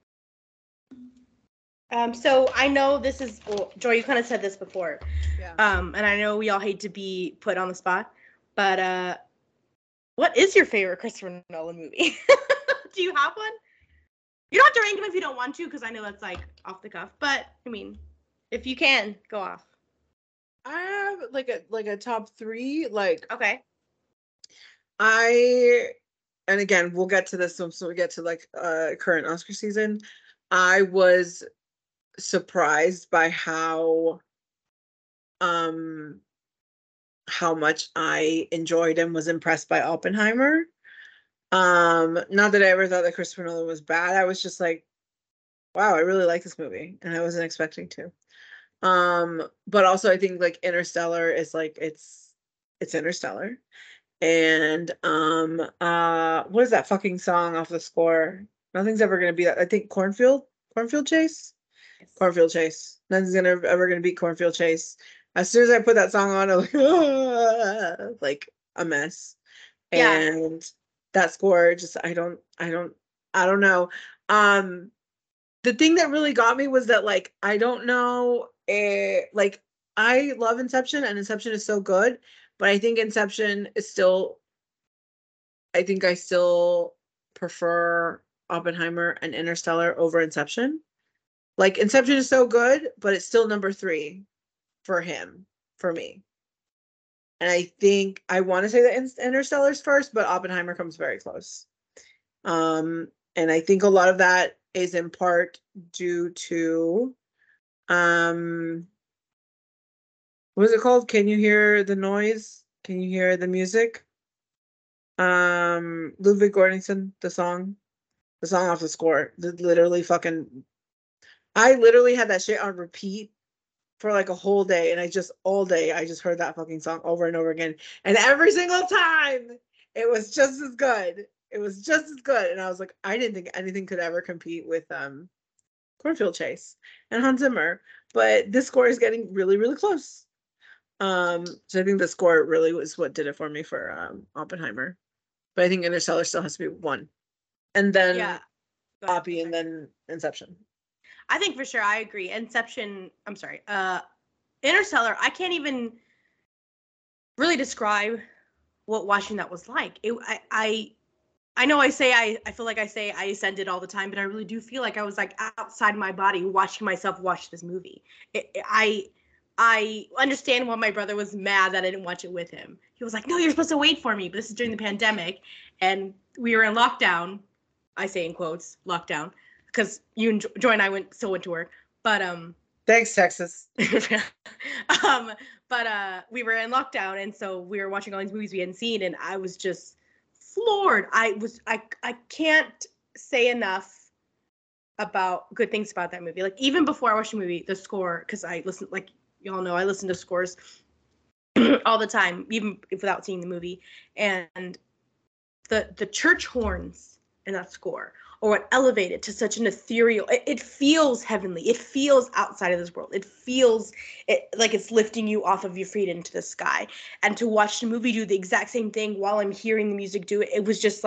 guy. So I know this is, well, Joy, you kind of said this before. Yeah. And I know we all hate to be put on the spot, but what is your favorite Christopher Nolan movie? Do you have one? You don't have to rank them if you don't want to, because I know that's like off the cuff. But I mean, if you can, go off. I have like a top 3. Like, Okay. and again, we'll get to this once we get to like current Oscar season. I was surprised by how much I enjoyed and was impressed by Oppenheimer. Not that I ever thought that Christopher Nolan was bad. I was just like, wow, I really like this movie, and I wasn't expecting to. But also I think like Interstellar is like it's Interstellar. And what is that fucking song off the score? Nothing's ever gonna be that. I think Cornfield Chase. Yes. Cornfield Chase. Nothing's ever gonna beat Cornfield Chase. As soon as I put that song on, I'm like, ah, like a mess. Yeah. And that score just I don't know. The thing that really got me was that like I don't know, like I love Inception and Inception is so good, but I think Inception is still, I think I still prefer Oppenheimer and Interstellar over Inception. Like Inception is so good, but it's still number 3 for him, for me. And I think I want to say that Interstellar's first, but Oppenheimer comes very close. And I think a lot of that is in part due to what is it called? Can you hear the noise? Can you hear the music? Ludwig Göransson, the song off the score. Literally fucking I literally had that shit on repeat for like a whole day, and all day I just heard that fucking song over and over again. And every single time it was just as good. It was just as good. And I was like, I didn't think anything could ever compete with Cornfield Chase and Hans Zimmer. But this score is getting really, really close. So I think the score really was what did it for me for Oppenheimer. But I think Interstellar still has to be 1. And then Oppie and then Inception. I think for sure I agree. Interstellar, I can't even really describe what watching that was like. I know I feel like I say I ascended all the time, but I really do feel like I was like outside my body watching myself watch this movie. I understand why my brother was mad that I didn't watch it with him. He was like, no, you're supposed to wait for me. But this is during the pandemic, and we were in lockdown. I say in quotes, lockdown, because you and Joy and I still went to work. But thanks, Texas. But we were in lockdown, and so we were watching all these movies we hadn't seen, and I was just floored. I can't say enough about good things about that movie. Like even before I watched the movie, the score, because I listen, like y'all know, I listen to scores all the time, even without seeing the movie. And the church horns in that score, or what elevated to such an ethereal, it feels heavenly. It feels outside of this world. It feels like it's lifting you off of your feet into the sky. And to watch the movie do the exact same thing while I'm hearing the music do it, it was just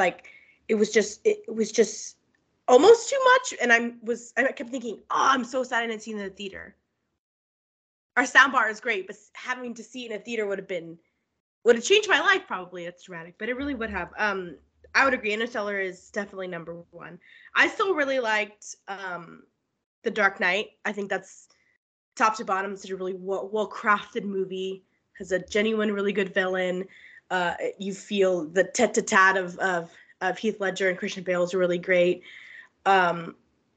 almost too much. And I kept thinking, oh, I'm so sad I didn't see it in the theater. Our soundbar is great, but having to see it in a theater would have changed my life probably. That's dramatic, but it really would have. I would agree. Interstellar is definitely number 1. I still really liked The Dark Knight. I think that's top to bottom such a really well-crafted movie. Has a genuine, really good villain. You feel the tet-to-tat of Heath Ledger and Christian Bale is really great. And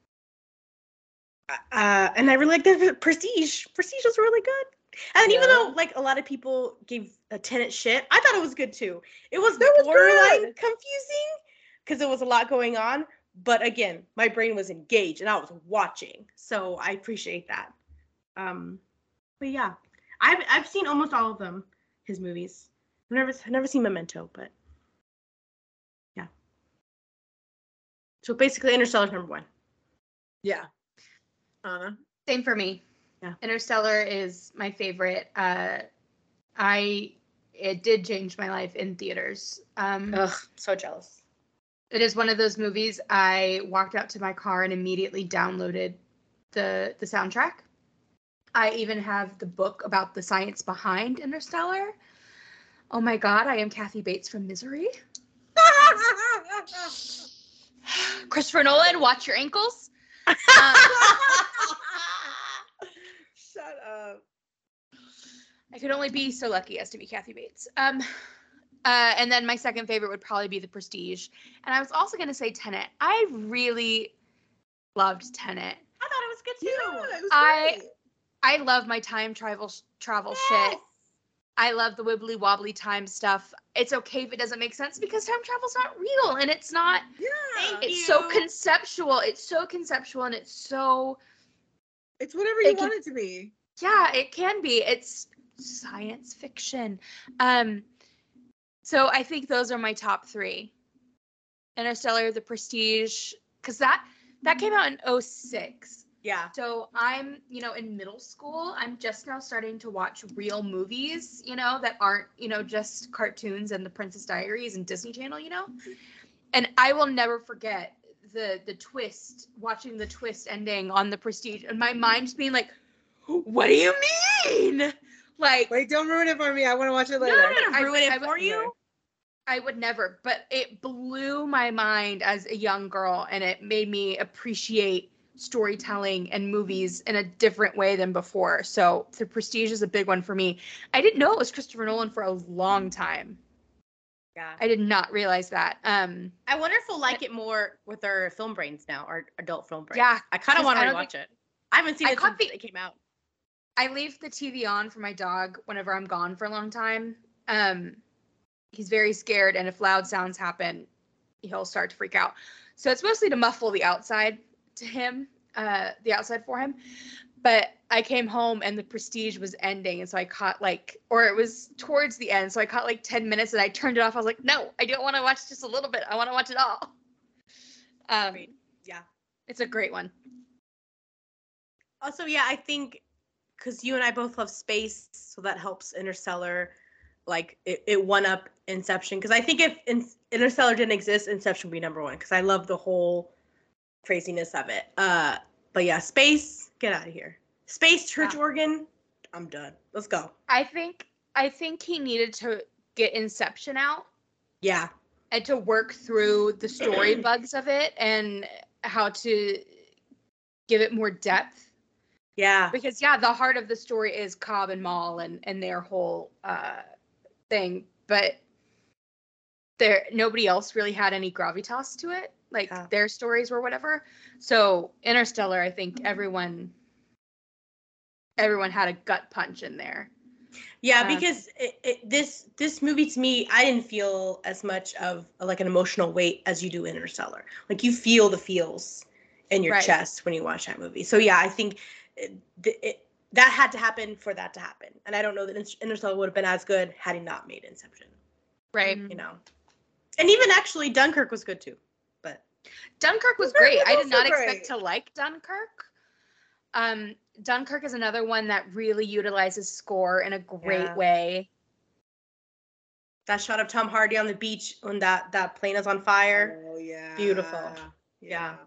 I really like the Prestige. Prestige was really good. And even though like a lot of people gave a Tenet shit, I thought it was good too. It was borderline confusing because there was a lot going on. But again, my brain was engaged and I was watching, so I appreciate that. But yeah, I've seen almost all of them, his movies. I've never seen Memento, but yeah. So basically, Interstellar's number 1. Yeah. Anna? Same for me. Yeah. Interstellar is my favorite. It did change my life in theaters. So jealous. It is one of those movies I walked out to my car and immediately downloaded the soundtrack. I even have the book about the science behind Interstellar. Oh my God, I am Kathy Bates from Misery. Christopher Nolan, watch your ankles. Shut up. I could only be so lucky as to be Kathy Bates. And then my second favorite would probably be The Prestige. And I was also going to say Tenet. I really loved Tenet. I thought it was good too. Yeah, it was great. I love my time travel shit. I love the wibbly wobbly time stuff. It's okay if it doesn't make sense because time travel's not real and it's not. Yeah. It's so conceptual. It's so conceptual and it's so. It's whatever you want it to be. Yeah, it can be. It's science fiction. So I think those are my top 3. Interstellar, The Prestige, because that came out in 2006. Yeah. So I'm, in middle school, I'm just now starting to watch real movies, that aren't, just cartoons and The Princess Diaries and Disney Channel, And I will never forget the twist, watching the twist ending on The Prestige, and my mind just being like, what do you mean? Like, wait, don't ruin it for me. I want to watch it later. No, ruin it for you. I would never, but it blew my mind as a young girl, and it made me appreciate storytelling and movies in a different way than before. So The Prestige is a big one for me. I didn't know it was Christopher Nolan for a long time. Yeah. I did not realize that. I wonder if we'll like it more with our film brains now, our adult film brains. Yeah. I kind of want to rewatch it. I haven't seen it since it came out. I leave the TV on for my dog whenever I'm gone for a long time. He's very scared, and if loud sounds happen, he'll start to freak out. So it's mostly to muffle the outside to him, the outside for him. But I came home and The Prestige was ending, and so I caught or it was towards the end, so I caught 10 minutes, and I turned it off. I was like, no, I don't want to watch just a little bit. I want to watch it all. Yeah. It's a great one. Also, yeah, I think because you and I both love space, so that helps Interstellar. It won up Inception, because I think if Interstellar didn't exist, Inception would be number 1, because I love the whole craziness of it. But yeah, space, get out of here. Space, church organ, I'm done. Let's go. I think he needed to get Inception out. Yeah. And to work through the story bugs of it and how to give it more depth. Yeah. Because the heart of the story is Cobb and Maul and their whole thing, but nobody else really had any gravitas to it. Their stories were whatever. So Interstellar, I think everyone had a gut punch in there. Yeah, because this movie, to me, I didn't feel as much of an emotional weight as you do Interstellar. You feel the feels in your chest when you watch that movie. So yeah, I think that had to happen for that to happen. And I don't know that Interstellar would have been as good had he not made Inception. Right. And even actually Dunkirk was good too. But Dunkirk was great. I did not expect to like Dunkirk. Dunkirk is another one that really utilizes score in a great way. That shot of Tom Hardy on the beach when that plane is on fire. Oh yeah. Beautiful. Yeah.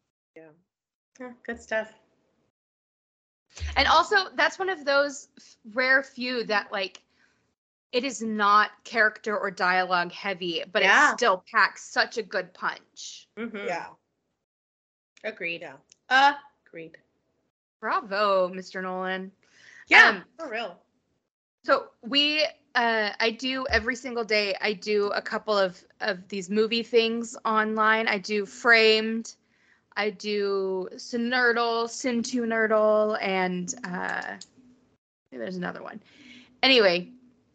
Good stuff. And also, that's one of those rare few that it is not character or dialogue heavy, but it still packs such a good punch. Mm-hmm. Yeah. Agreed. Yeah. Agreed. Bravo, Mr. Nolan. Yeah, for real. So I do every single day, I do a couple of these movie things online. I do Framed, I do Cinernerdle, Cintunerdle, and maybe there's another one. Anyway,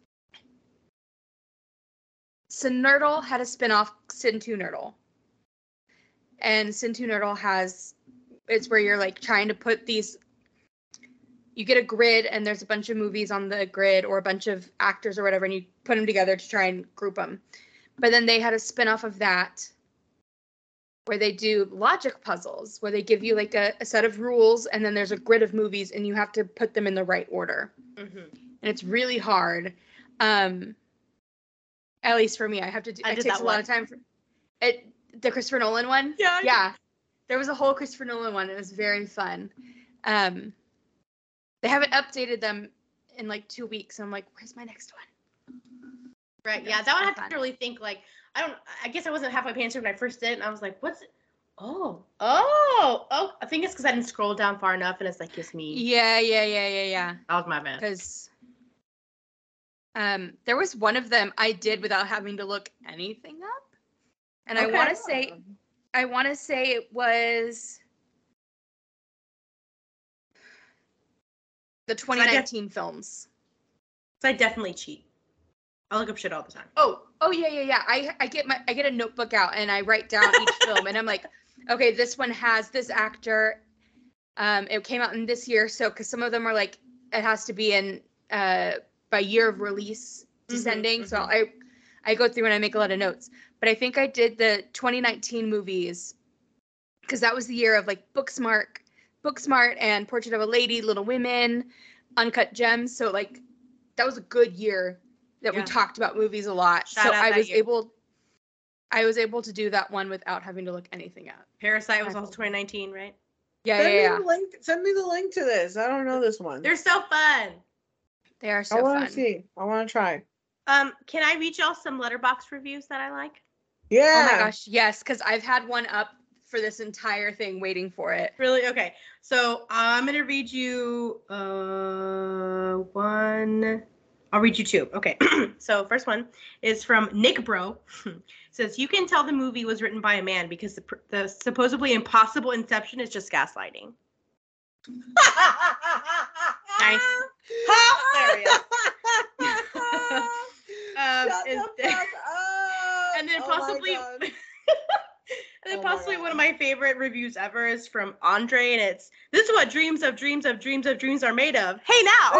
Cinernerdle had a spinoff, Cintunerdle. And Cintunerdle it's where you're trying to put these, you get a grid and there's a bunch of movies on the grid or a bunch of actors or whatever, and you put them together to try and group them. But then they had a spinoff of that where they do logic puzzles, where they give you a set of rules and then there's a grid of movies and you have to put them in the right order. Mm-hmm. And it's really hard. At least for me, it takes a lot of time. The Christopher Nolan one? Yeah. There was a whole Christopher Nolan one. It was very fun. They haven't updated them in 2 weeks. So I'm like, where's my next one? Right. Yeah. That one I have to really think I guess I wasn't halfway paying attention when I first did it, and I was like, what's it? Oh. I think it's because I didn't scroll down far enough, and it's like, kiss me. Yeah. That was my bad. Because there was one of them I did without having to look anything up. And Okay. I want to say it was the 2019 films. So I definitely cheat. I look up shit all the time. Oh yeah. I get a notebook out and I write down each film and I'm like, okay, this one has this actor. It came out in this year, so because some of them are like it has to be in by year of release descending. So I go through and I make a lot of notes. But I think I did the 2019 movies because that was the year of like Booksmart and Portrait of a Lady, Little Women, Uncut Gems. So like that was a good year that we talked about movies a lot. Shout out I was able to do that one without having to look anything up. Parasite was also 2019, right? Yeah. Send me the link to this. I don't know this one. They're so fun. They are so I fun. want to see. I want to try. Can I read y'all some Letterboxd reviews that I like? Yeah. Oh my gosh, yes, because I've had one up for this entire thing waiting for it. Really? Okay. So I'm gonna read you one. I'll read you two. Okay. So first one is from Nick Bro. Says you can tell the movie was written by a man because the supposedly impossible inception is just gaslighting. Nice. Hilarious. And then possibly one of my favorite reviews ever is from Andre, and it's this is what dreams are made of. Hey now.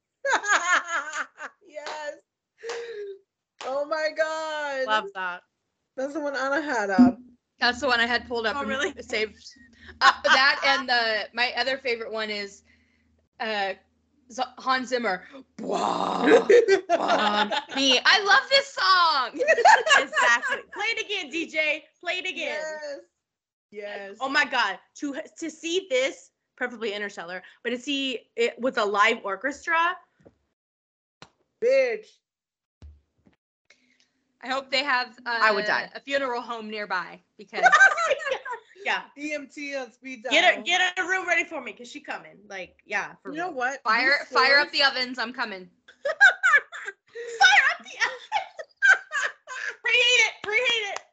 Yes. Oh my god. Love that. That's the one Anna had up. That's the one I had pulled up Oh, and really? saved. That and my other favorite one is Hans Zimmer. Wow. Me. I love this song. Exactly. Play it again, DJ. Play it again. Yes. Oh my god. To see this, preferably Interstellar, but to see it with a live orchestra. Bitch. I hope they have I would die. a funeral home nearby because Yeah. EMT on speed dial. Get a room ready for me because she coming. Like, yeah. For You know real. what? fire up the ovens. I'm coming. Fire up the Preheat it.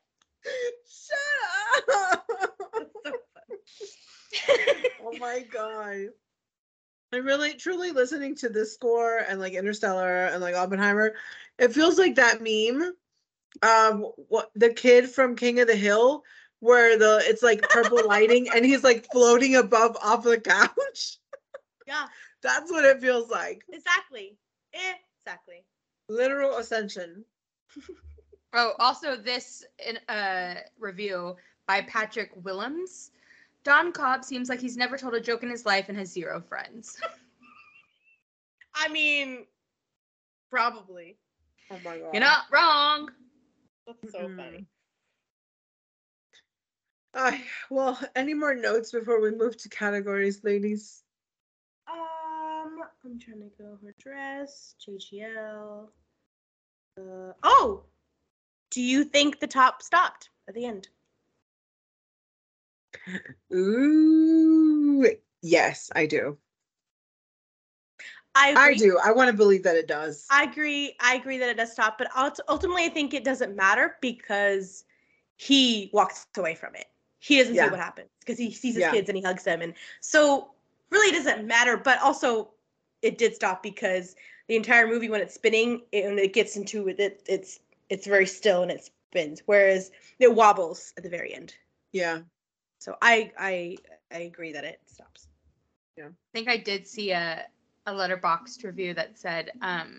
Shut up. That's so fun. Oh my god. I'm really truly listening to this score and like Interstellar and like Oppenheimer. It feels like that meme. What the kid from King of the Hill where it's like purple lighting and he's like floating off the couch. Yeah. That's what it feels like. Exactly. Literal ascension. Oh, also this review by Patrick Willems. Don Cobb seems like he's never told a joke in his life and has 0 friends. I mean, probably. Oh my god. You're not wrong. That's so funny. Well, any more notes before we move to categories, ladies? I'm trying to go her dress, JGL. Do you think the top stopped at the end? Ooh, yes, I do. I agree. I do. I want to believe that it does. I agree that it does stop, but ultimately I think it doesn't matter because he walks away from it. He doesn't see what happens because he sees his kids and he hugs them, and so really it doesn't matter. But also, it did stop because the entire movie, when it's spinning and it gets into it, it's very still and it spins, whereas it wobbles at the very end. Yeah. So I agree that it stops. Yeah. I think I did see a Letterboxd review that said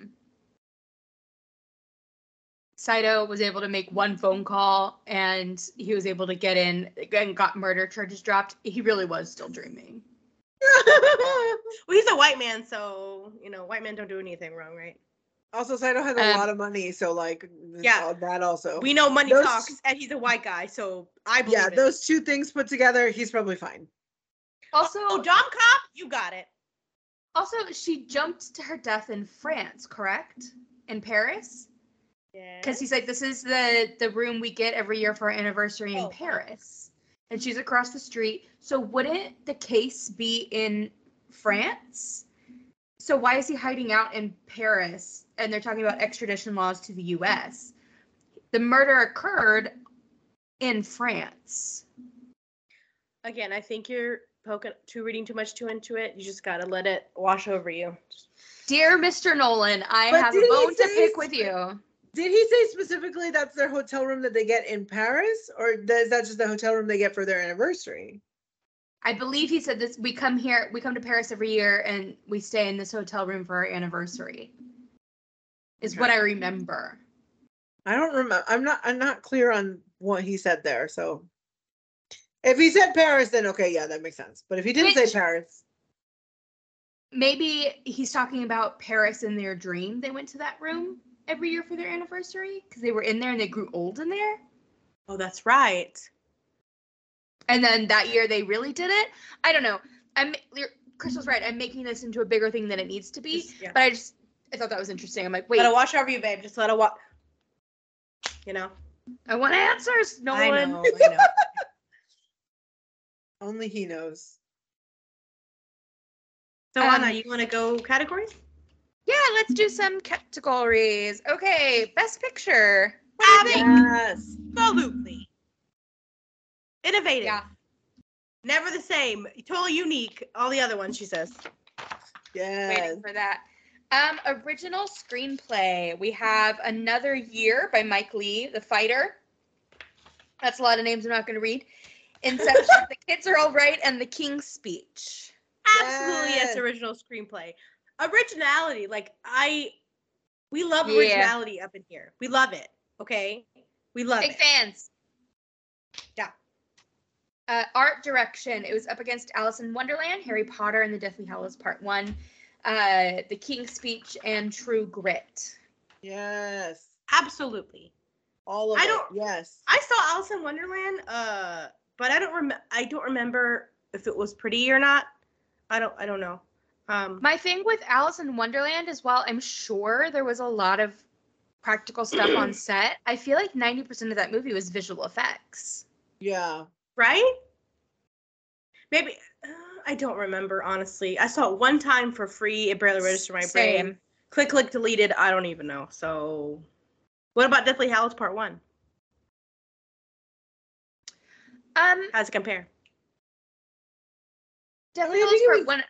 Saito was able to make one phone call and he was able to get in and got murder charges dropped. He really was still dreaming. Well, he's a white man, so white men don't do anything wrong, right? Also, Saito has a lot of money, so like that also. We know money talks, and he's a white guy, so I believe it. Those two things put together, he's probably fine. Also, Dom Cop, you got it. Also, she jumped to her death in France, correct? In Paris? Because he's like, this is the room we get every year for our anniversary in Paris. And she's across the street. So wouldn't the case be in France? So why is he hiding out in Paris? And they're talking about extradition laws to the US. The murder occurred in France. Again, I think you're reading too much into it. You just gotta let it wash over you. Dear Mr. Nolan, I have a bone to pick with you. Did he say specifically that's their hotel room that they get in Paris? Or is that just the hotel room they get for their anniversary? I believe he said this. We come to Paris every year and we stay in this hotel room for our anniversary. Is what I remember. I don't remember. I'm not clear on what he said there. So if he said Paris, then okay, yeah, that makes sense. But if he didn't say Paris, maybe he's talking about Paris in their dream. They went to that room every year for their anniversary because they were in there and they grew old in there. Oh, that's right. And then that year they really did it. I don't know. Crystal's right. I'm making this into a bigger thing than it needs to be. Yeah. But I thought that was interesting. I'm like, wait. Let it wash over you, babe. Just let it wash. You know. I want answers, Nolan. I know. only he knows. So Anna, you want to go categories? Yeah, let's do some categories. Okay, best picture. What do you think? Yes, absolutely. Innovative. Yeah. Never the same. Totally unique. All the other ones, she says. Yes. Waiting for that. Original screenplay. We have Another Year by Mike Leigh, The Fighter. That's a lot of names I'm not going to read. Inception, The Kids Are All Right, and The King's Speech. Absolutely, yes, original screenplay. Originality, we love originality up in here. We love it, okay? We love Big it. fans. Yeah. Art direction. It was up against Alice in Wonderland, Harry Potter and the Deathly Hallows Part 1, The King's Speech, and True Grit. Yes. Absolutely. All of it. Yes. I saw Alice in Wonderland, but I don't remember if it was pretty or not. I don't know. My thing with Alice in Wonderland is, while I'm sure there was a lot of practical stuff on set, I feel like 90% of that movie was visual effects. Yeah. Right? Maybe. I don't remember, honestly. I saw it one time for free. It barely registered my brain. Click, deleted. I don't even know. So, what about Deathly Hallows Part 1? How does it compare? Deathly Hallows Part 1.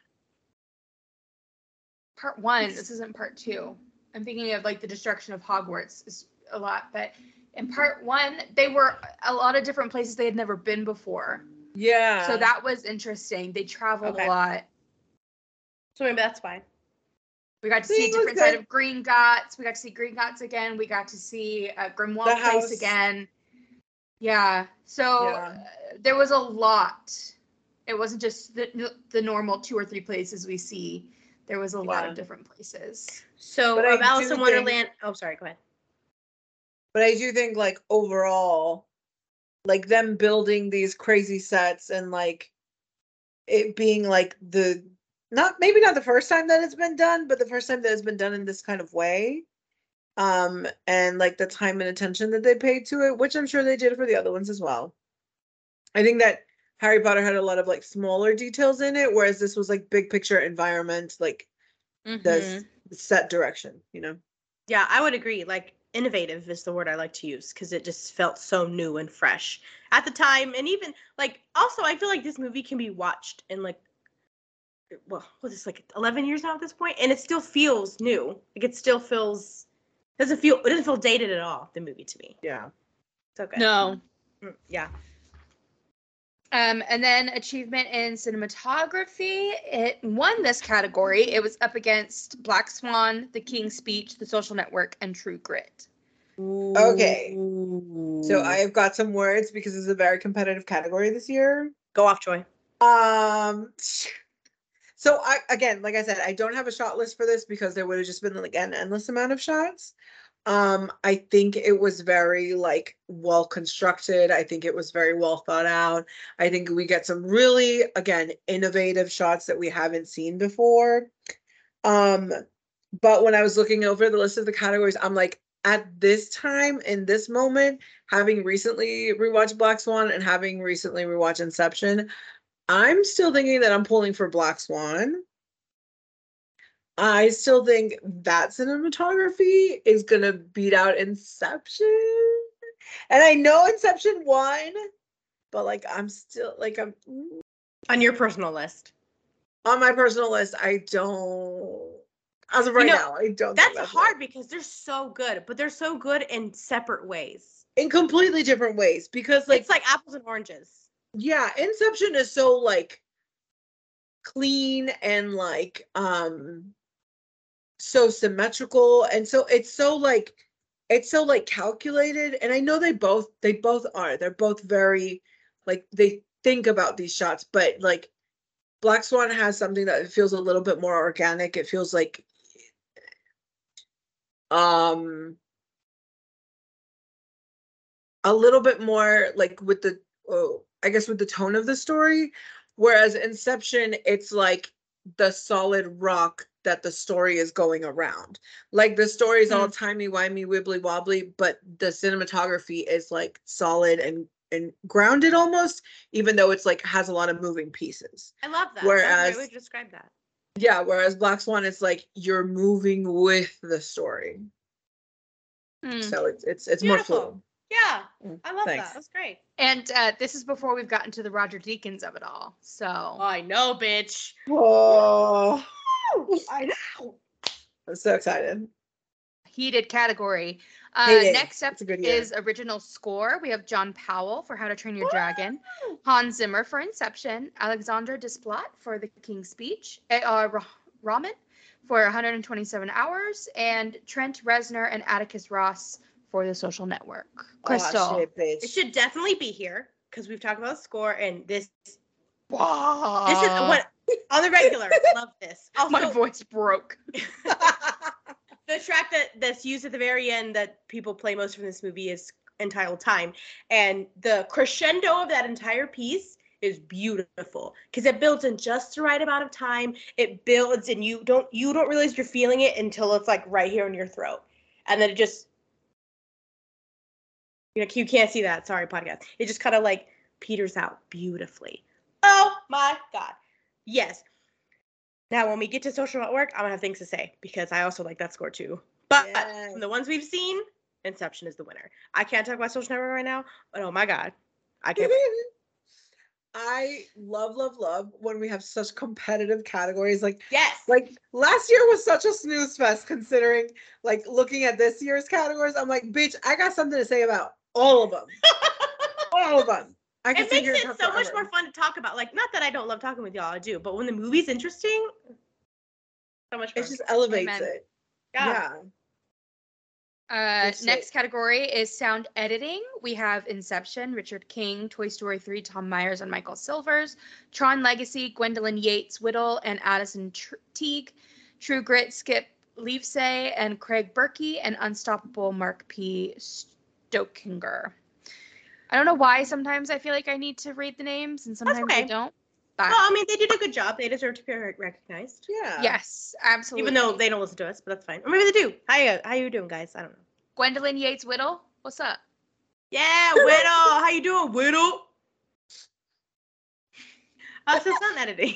Part 1. This isn't Part 2. I'm thinking of the destruction of Hogwarts is a lot, but in Part 1, they were a lot of different places they had never been before. Yeah. So that was interesting. They traveled a lot. So maybe that's fine. We got to see a different side of Gringotts. We got to see Gringotts again. We got to see Grimmauld Place again. Yeah. So there was a lot. It wasn't just the normal 2 or 3 places we see. There was a lot of different places. So Alice in Wonderland. Oh, sorry. Go ahead. But I do think overall, them building these crazy sets and it being maybe not the first time that it's been done, but the first time that it's been done in this kind of way. And the time and attention that they paid to it, which I'm sure they did for the other ones as well. I think that Harry Potter had a lot of smaller details in it, whereas this was big picture environment, the set direction, Yeah, I would agree. Innovative is the word I like to use because it just felt so new and fresh at the time. And even also I feel like this movie can be watched in what is this, 11 years now at this point, and it still feels new. It still feels it doesn't feel dated at all, the movie, to me. Yeah. It's okay. No. Yeah. And then achievement in cinematography, it won this category. It was up against Black Swan, The King's Speech, The Social Network, and True Grit. Okay. So I've got some words because it's a very competitive category this year. Go off, Joy. So again, like I said, I don't have a shot list for this because there would have just been an endless amount of shots. I think it was very well constructed. I think it was very well thought out. I think we get some really, again, innovative shots that we haven't seen before. But when I was looking over the list of the categories, I'm at this time, in this moment, having recently rewatched Black Swan and having recently rewatched Inception, I'm still thinking that I'm pulling for Black Swan. I still think that cinematography is gonna beat out Inception. And I know Inception won, but like I'm still like I'm On your personal list. on my personal list, I don't as of right now, I don't think That's hard it. because they're so good, but they're so good in separate ways. In completely different ways. Because like It's like apples and oranges. yeah, Inception is so like clean and like so symmetrical, and so it's so like calculated, and I know they both are, they're both very like they think about these shots, but like Black Swan has something that feels a little bit more organic. It feels like a little bit more like with the I guess with the tone of the story, whereas Inception, it's like the solid rock that the story is going around. Like the story is all timey-wimey, wibbly-wobbly, but the cinematography is like solid and grounded almost, even though it's like has a lot of moving pieces. I love that. Whereas, that's a great way to describe that. Yeah, whereas Black Swan is like you're moving with the story. So it's more fluid. Yeah, I love Thanks. that. That's great. And this is before we've gotten to the Roger Deakins of it all. So I know, bitch. Oh, I know. I'm so excited. heated category. Heated. Next up It's a good year. is original score. We have John Powell for How to Train Your Dragon, Hans Zimmer for Inception, Alexandre Desplat for The King's Speech, Rahman for 127 Hours, and Trent Reznor and Atticus Ross for The Social Network. Crystal. Oh, shit, bitch. It should definitely be here because we've talked about the score, and this Wow. this is what on the regular. Love this. Also, My voice broke. the track that's used at the very end that people play most from this movie is entitled Time, and the crescendo of that entire piece is beautiful because it builds in just the right amount of time. It builds and you don't realize you're feeling it until it's like right here in your throat, and then it just you can't see that, sorry podcast, it just kind of like peters out beautifully. Oh my god, yes. Now, when we get to Social Network, I'm going to have things to say because I also like that score too. But from the ones we've seen, Inception is the winner. I can't talk about Social Network right now, but oh my God. I can't. I love when we have such competitive categories. Like, yes. Like last year was such a snooze fest considering like looking at this year's categories. I'm like, bitch, I got something to say about all of them. All of them. It makes it so much more fun to talk about. Like, not that I don't love talking with y'all, I do, but when the movie's interesting, so much fun. It just elevates Amen. it. Yeah. Next category is sound editing. We have Inception, Richard King, Toy Story 3, Tom Myers and Michael Silvers, Tron Legacy, Gwendolyn Yates Whittle and Addison Teague, True Grit, Skip Leavesay and Craig Berkey, and Unstoppable, Mark P. Stokinger. I don't know why sometimes I feel like I need to read the names and sometimes I don't. But well, I mean, they did a good job. They deserve to be recognized. Yeah. Yes, absolutely. Even though they don't listen to us, but that's fine. Or maybe they do. How you doing, guys? I don't know. Gwendolyn Yates Whittle, what's up? Yeah, Whittle. How you doing, Whittle? So it's not editing.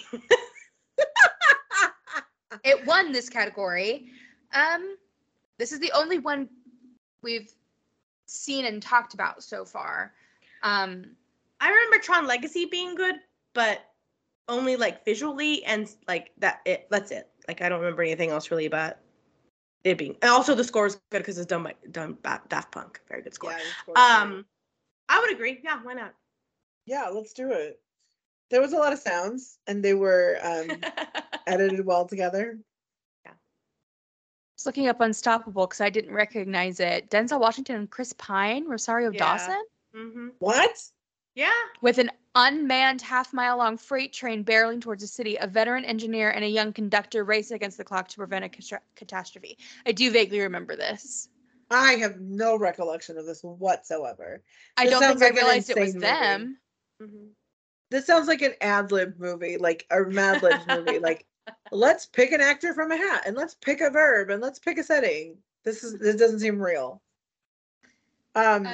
It won this category. This is the only one we've seen and talked about so far. I remember Tron Legacy being good, but only like visually and like that. That's it. Like I don't remember anything else really about it being. And also the score is good because it's done by Daft Punk. Very good score. Yeah, I would agree. Yeah, why not? Yeah, let's do it. There was a lot of sounds and they were edited well together. Yeah. I was looking up Unstoppable because I didn't recognize it. Denzel Washington and Chris Pine, Rosario Dawson. Mm-hmm. What? Yeah. With an unmanned half-mile-long freight train barreling towards a city, a veteran engineer and a young conductor race against the clock to prevent a catastrophe. I do vaguely remember this. I have no recollection of this whatsoever. I don't think I realized it was them. Mm-hmm. This sounds like an ad-lib movie, like a Mad Libs movie. Like, let's pick an actor from a hat, and let's pick a verb, and let's pick a setting. This doesn't seem real. But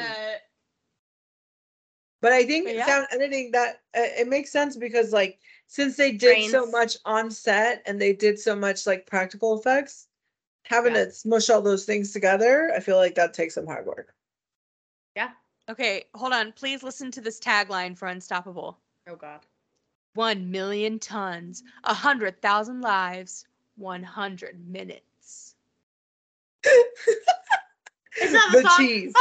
I think sound editing, that it makes sense because like since they did so much on set and they did so much like practical effects, having to smush all those things together, I feel like that takes some hard work. Yeah. Okay, hold on. Please listen to this tagline for Unstoppable. Oh God. 1 million tons, 100,000 lives, 100 minutes. It's not the song. cheese.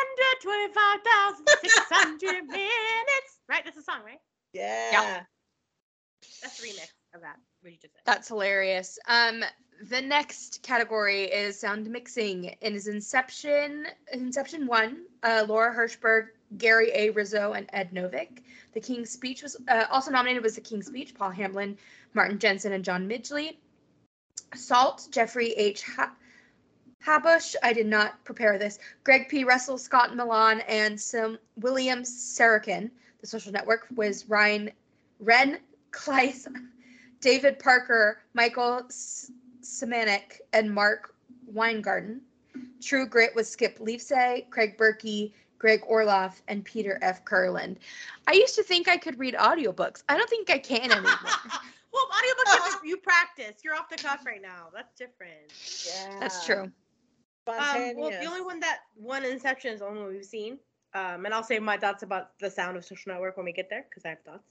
525,600 minutes. Right? That's the song, right? Yeah. That's the remix of that. What you just said. That's hilarious. The next category is sound mixing. In his Inception 1, Laura Hirschberg, Gary A. Rizzo, and Ed Novick. The King's Speech was also nominated was The King's Speech, Paul Hamlin, Martin Jensen, and John Midgley. Salt, Jeffrey H. Habush, I did not prepare this. Greg P. Russell, Scott Milan, and William Sarakin. The Social Network was Ren Kleiss, David Parker, Michael Semanek, and Mark Weingarten. True Grit was Skip Leafsay, Craig Berkey, Greg Orloff, and Peter F. Kurland. I used to think I could read audiobooks. I don't think I can anymore. Well, audiobooks, you practice. You're off the cuff right now. That's different. Yeah. That's true. Spontaneous. Well, the only one that won Inception is the only one we've seen. And I'll say my thoughts about the sound of Social Network when we get there, because I have thoughts.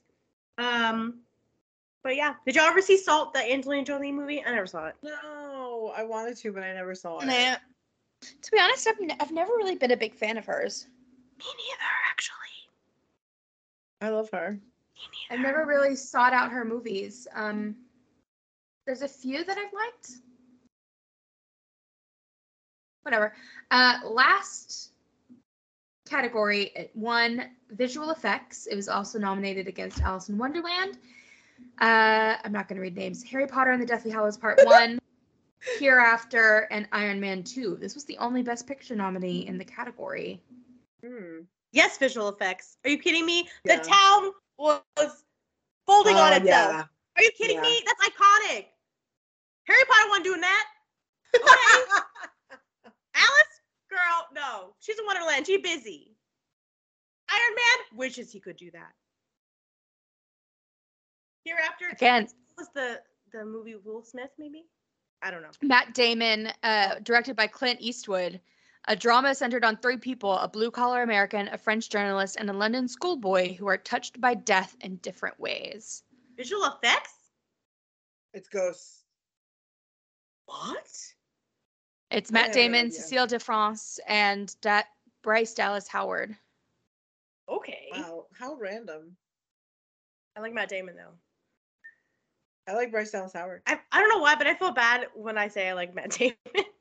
But yeah, did y'all ever see Salt, the Angelina Jolie movie? I never saw it. No, I wanted to, but I never saw it. Nah. To be honest, I've never really been a big fan of hers. Me neither, actually. I love her. I've never really sought out her movies. There's a few that I've liked. Whatever. Last category, it won visual effects. It was also nominated against Alice in Wonderland. I'm not going to read names. Harry Potter and the Deathly Hallows Part 1, Hereafter, and Iron Man 2. This was the only Best Picture nominee in the category. Yes, visual effects. Are you kidding me? Yeah. The town was folding on itself. Yeah. Are you kidding me? That's iconic. Harry Potter wasn't doing that. Okay. Alice, girl, no. She's in Wonderland. She's busy. Iron Man wishes he could do that. Hereafter. Again, Was the movie Will Smith, maybe? I don't know. Matt Damon, directed by Clint Eastwood. A drama centered on 3 people, a blue-collar American, a French journalist, and a London schoolboy who are touched by death in different ways. Visual effects? It's ghosts. What? It's Matt Damon, idea. Cecile de France, and Bryce Dallas Howard. Okay. Wow, how random. I like Matt Damon, though. I like Bryce Dallas Howard. I don't know why, but I feel bad when I say I like Matt Damon.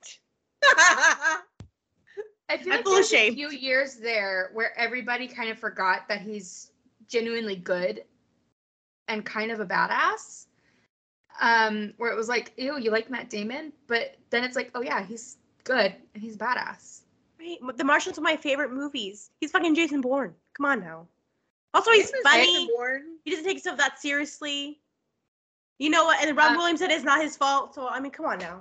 I feel like feel there's ashamed. a few years there where everybody kind of forgot that he's genuinely good and kind of a badass. Where it was like, ew, you like Matt Damon? But then it's like, oh yeah, he's good and he's badass. Right? The Martian's one of my favorite movies. He's fucking Jason Bourne. Come on now. Also, he's funny. He doesn't take himself that seriously. You know what? And Rob Williams said it's not his fault. So, I mean, come on now.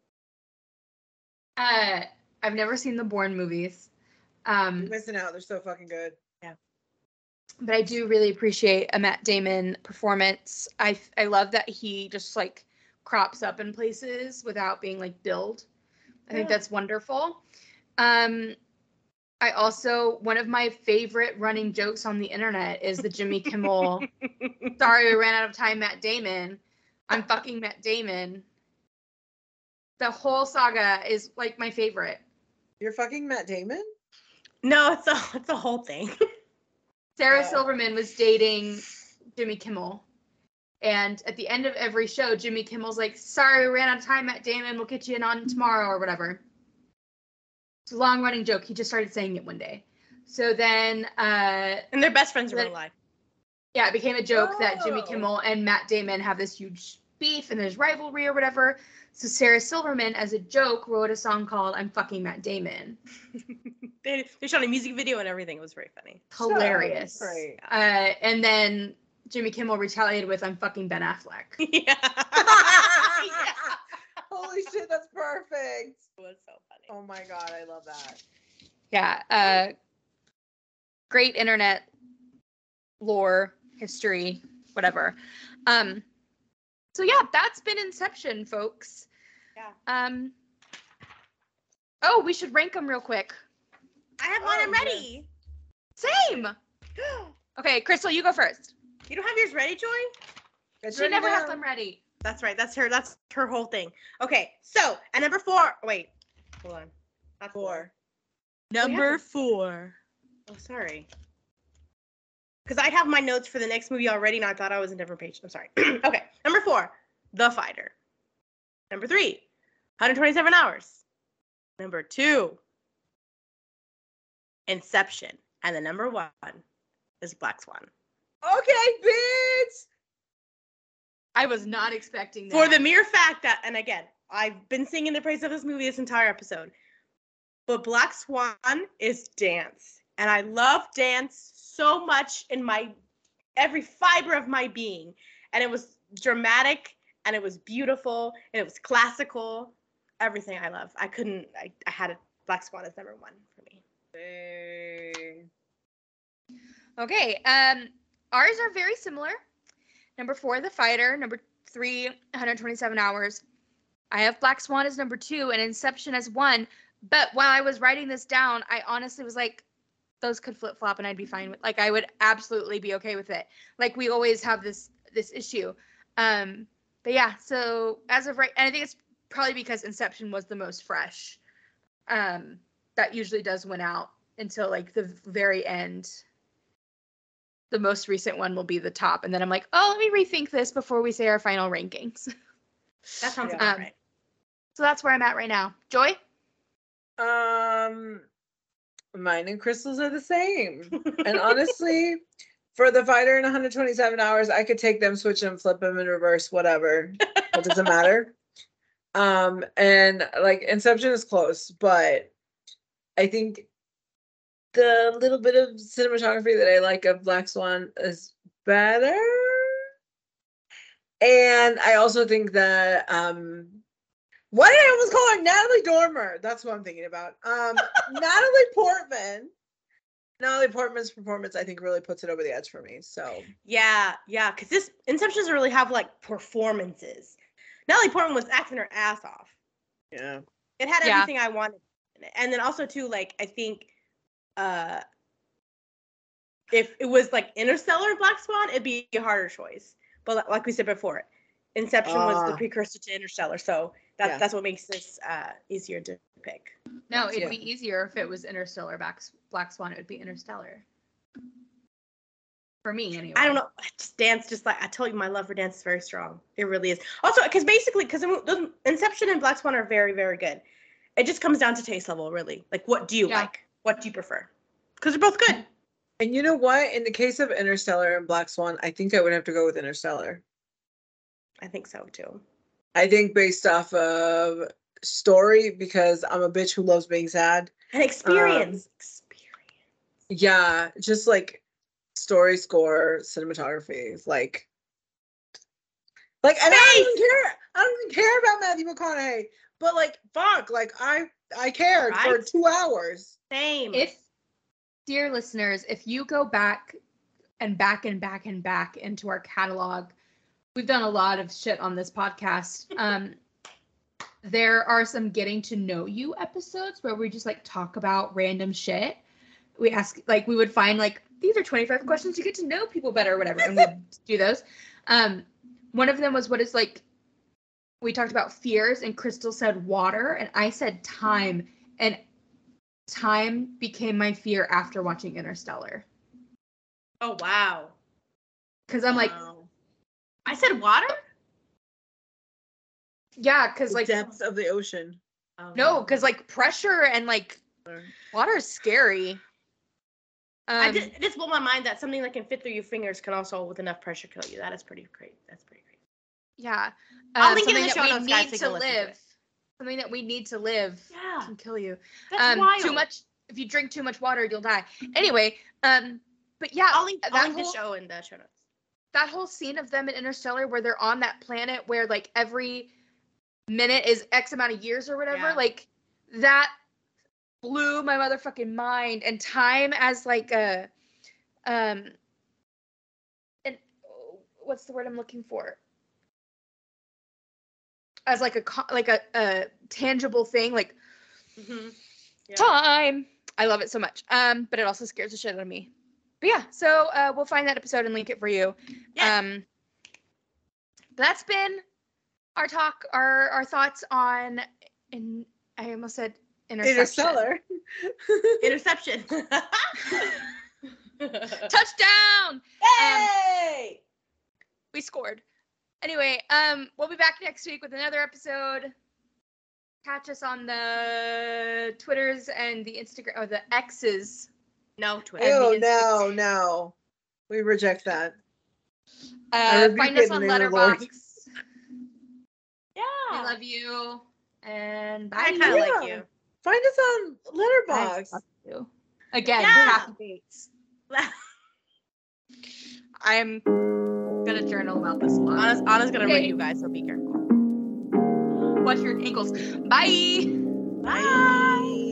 I've never seen the Bourne movies. You're missing out. They're so fucking good. Yeah. But I do really appreciate a Matt Damon performance. I love that he just like crops up in places without being like billed. I think that's wonderful. I also, one of my favorite running jokes on the internet is the Jimmy Kimmel, sorry we ran out of time, Matt Damon. I'm fucking Matt Damon. The whole saga is like my favorite. You're fucking Matt Damon? No, it's a whole thing. Sarah Silverman was dating Jimmy Kimmel. And at the end of every show, Jimmy Kimmel's like, sorry, we ran out of time, Matt Damon. We'll get you in on tomorrow or whatever. It's a long-running joke. He just started saying it one day. So then... and they're best friends in real life. Yeah, it became a joke that Jimmy Kimmel and Matt Damon have this huge beef and there's rivalry or whatever. So Sarah Silverman, as a joke, wrote a song called I'm Fucking Matt Damon. They shot a music video and everything. It was very funny. Hilarious. So great. And then Jimmy Kimmel retaliated with I'm Fucking Ben Affleck. Yeah. Holy shit, that's perfect. It was so funny. Oh my god, I love that. Yeah. Great internet lore, history, whatever. So yeah, that's been Inception, folks. Yeah. Oh, we should rank them real quick. I have mine. I'm ready. Same. Okay, Crystal, you go first. You don't have yours ready, Joy? She never has them ready. That's right. That's her whole thing. Okay, so at number 4. Wait, hold on. Not 4. Number 4. Oh, sorry. Because I have my notes for the next movie already, and I thought I was in a different page. I'm sorry. Okay, number 4, The Fighter. Number 3, 127 Hours. Number 2, Inception. And the number 1 is Black Swan. Okay, bitch. I was not expecting that. For the mere fact that, and again, I've been singing the praise of this movie this entire episode, but Black Swan is dance. And I love dance so much in my every fiber of my being. And it was dramatic, and it was beautiful, and it was classical. Everything I love. I had Black Swan as number 1 for me. Hey. Okay, ours are very similar. Number 4, The Fighter. Number 3, 127 Hours. I have Black Swan as number 2 and Inception as 1. But while I was writing this down, I honestly was like, those could flip-flop and I'd be fine with, like, I would absolutely be okay with it. Like, we always have this issue. But yeah, so as of right, and I think it's probably because Inception was the most fresh. That usually does win out until, like, the very end. The most recent one will be the top. And then I'm like, oh, let me rethink this before we say our final rankings. That sounds about right. So that's where I'm at right now. Joy? Mine and Crystal's are the same. And honestly, for The Fighter in 127 Hours, I could take them, switch them, flip them in reverse, whatever. It doesn't matter. And like Inception is close, but I think the little bit of cinematography that I like of Black Swan is better. And I also think that what did I almost call her? Natalie Dormer. That's what I'm thinking about. Natalie Portman. Natalie Portman's performance, I think, really puts it over the edge for me. So yeah, because this Inception doesn't really have like performances. Natalie Portman was acting her ass off. Yeah, it had everything I wanted in it. And then also too, like, I think if it was like Interstellar and Black Swan, it'd be a harder choice. But like we said before, Inception was the precursor to Interstellar, so that's what makes this easier to pick. No, it'd be easier if it was Interstellar. Black Swan, it would be Interstellar. For me, anyway. I don't know. Just dance, just like I told you, my love for dance is very strong. It really is. Also, because Inception and Black Swan are very, very good. It just comes down to taste level, really. Like, what do you like? What do you prefer? Because they're both good. And you know what? In the case of Interstellar and Black Swan, I think I would have to go with Interstellar. I think so, too. I think based off of story, because I'm a bitch who loves being sad. And experience. Yeah, just like story, score, cinematography. Like and I don't even care about Matthew McConaughey. But like, fuck, like I cared for 2 hours. Same. Dear listeners, if you go back and back and back and back into our catalog, we've done a lot of shit on this podcast. There are some getting to know you episodes where we just like talk about random shit. We ask, like, we would find like, these are 25 questions to get to know people better or whatever. And we'd do those. One of them was what is like, we talked about fears and Crystal said water and I said time. And time became my fear after watching Interstellar. Oh, wow. Because I'm like, I said water? Yeah, because like depths of the ocean. No, because like pressure and like water is scary. It just blew my mind that something that can fit through your fingers can also, with enough pressure, kill you. That is pretty great. That's pretty great. Yeah. I'll link it in the show notes, guys, so you can listen to it. Something that we need to live can kill you. That's wild. Too much. If you drink too much water, you'll die. Anyway, but yeah, I'll link the show in the show notes. That whole scene of them in Interstellar where they're on that planet where like every minute is X amount of years or whatever. Yeah. Like that blew my motherfucking mind. And time as like a and what's the word I'm looking for? As like a tangible thing, like time. I love it so much. But it also scares the shit out of me. But yeah, so we'll find that episode and link it for you. Yes. That's been our talk, our thoughts on, and I almost said Interception. Interception. Touchdown! Yay! We scored. Anyway, we'll be back next week with another episode. Catch us on the Twitters and the Instagram, or the X's. No, Twitter. Oh, no. We reject that. Find us on Letterboxd. Yeah. I love you. And bye. I kind of like you. Find us on Letterboxd. Again, Yeah. Kathy Bates. I'm gonna journal about this a lot. Anna's gonna Okay. read you guys, so be careful. Watch your ankles. Bye. Bye.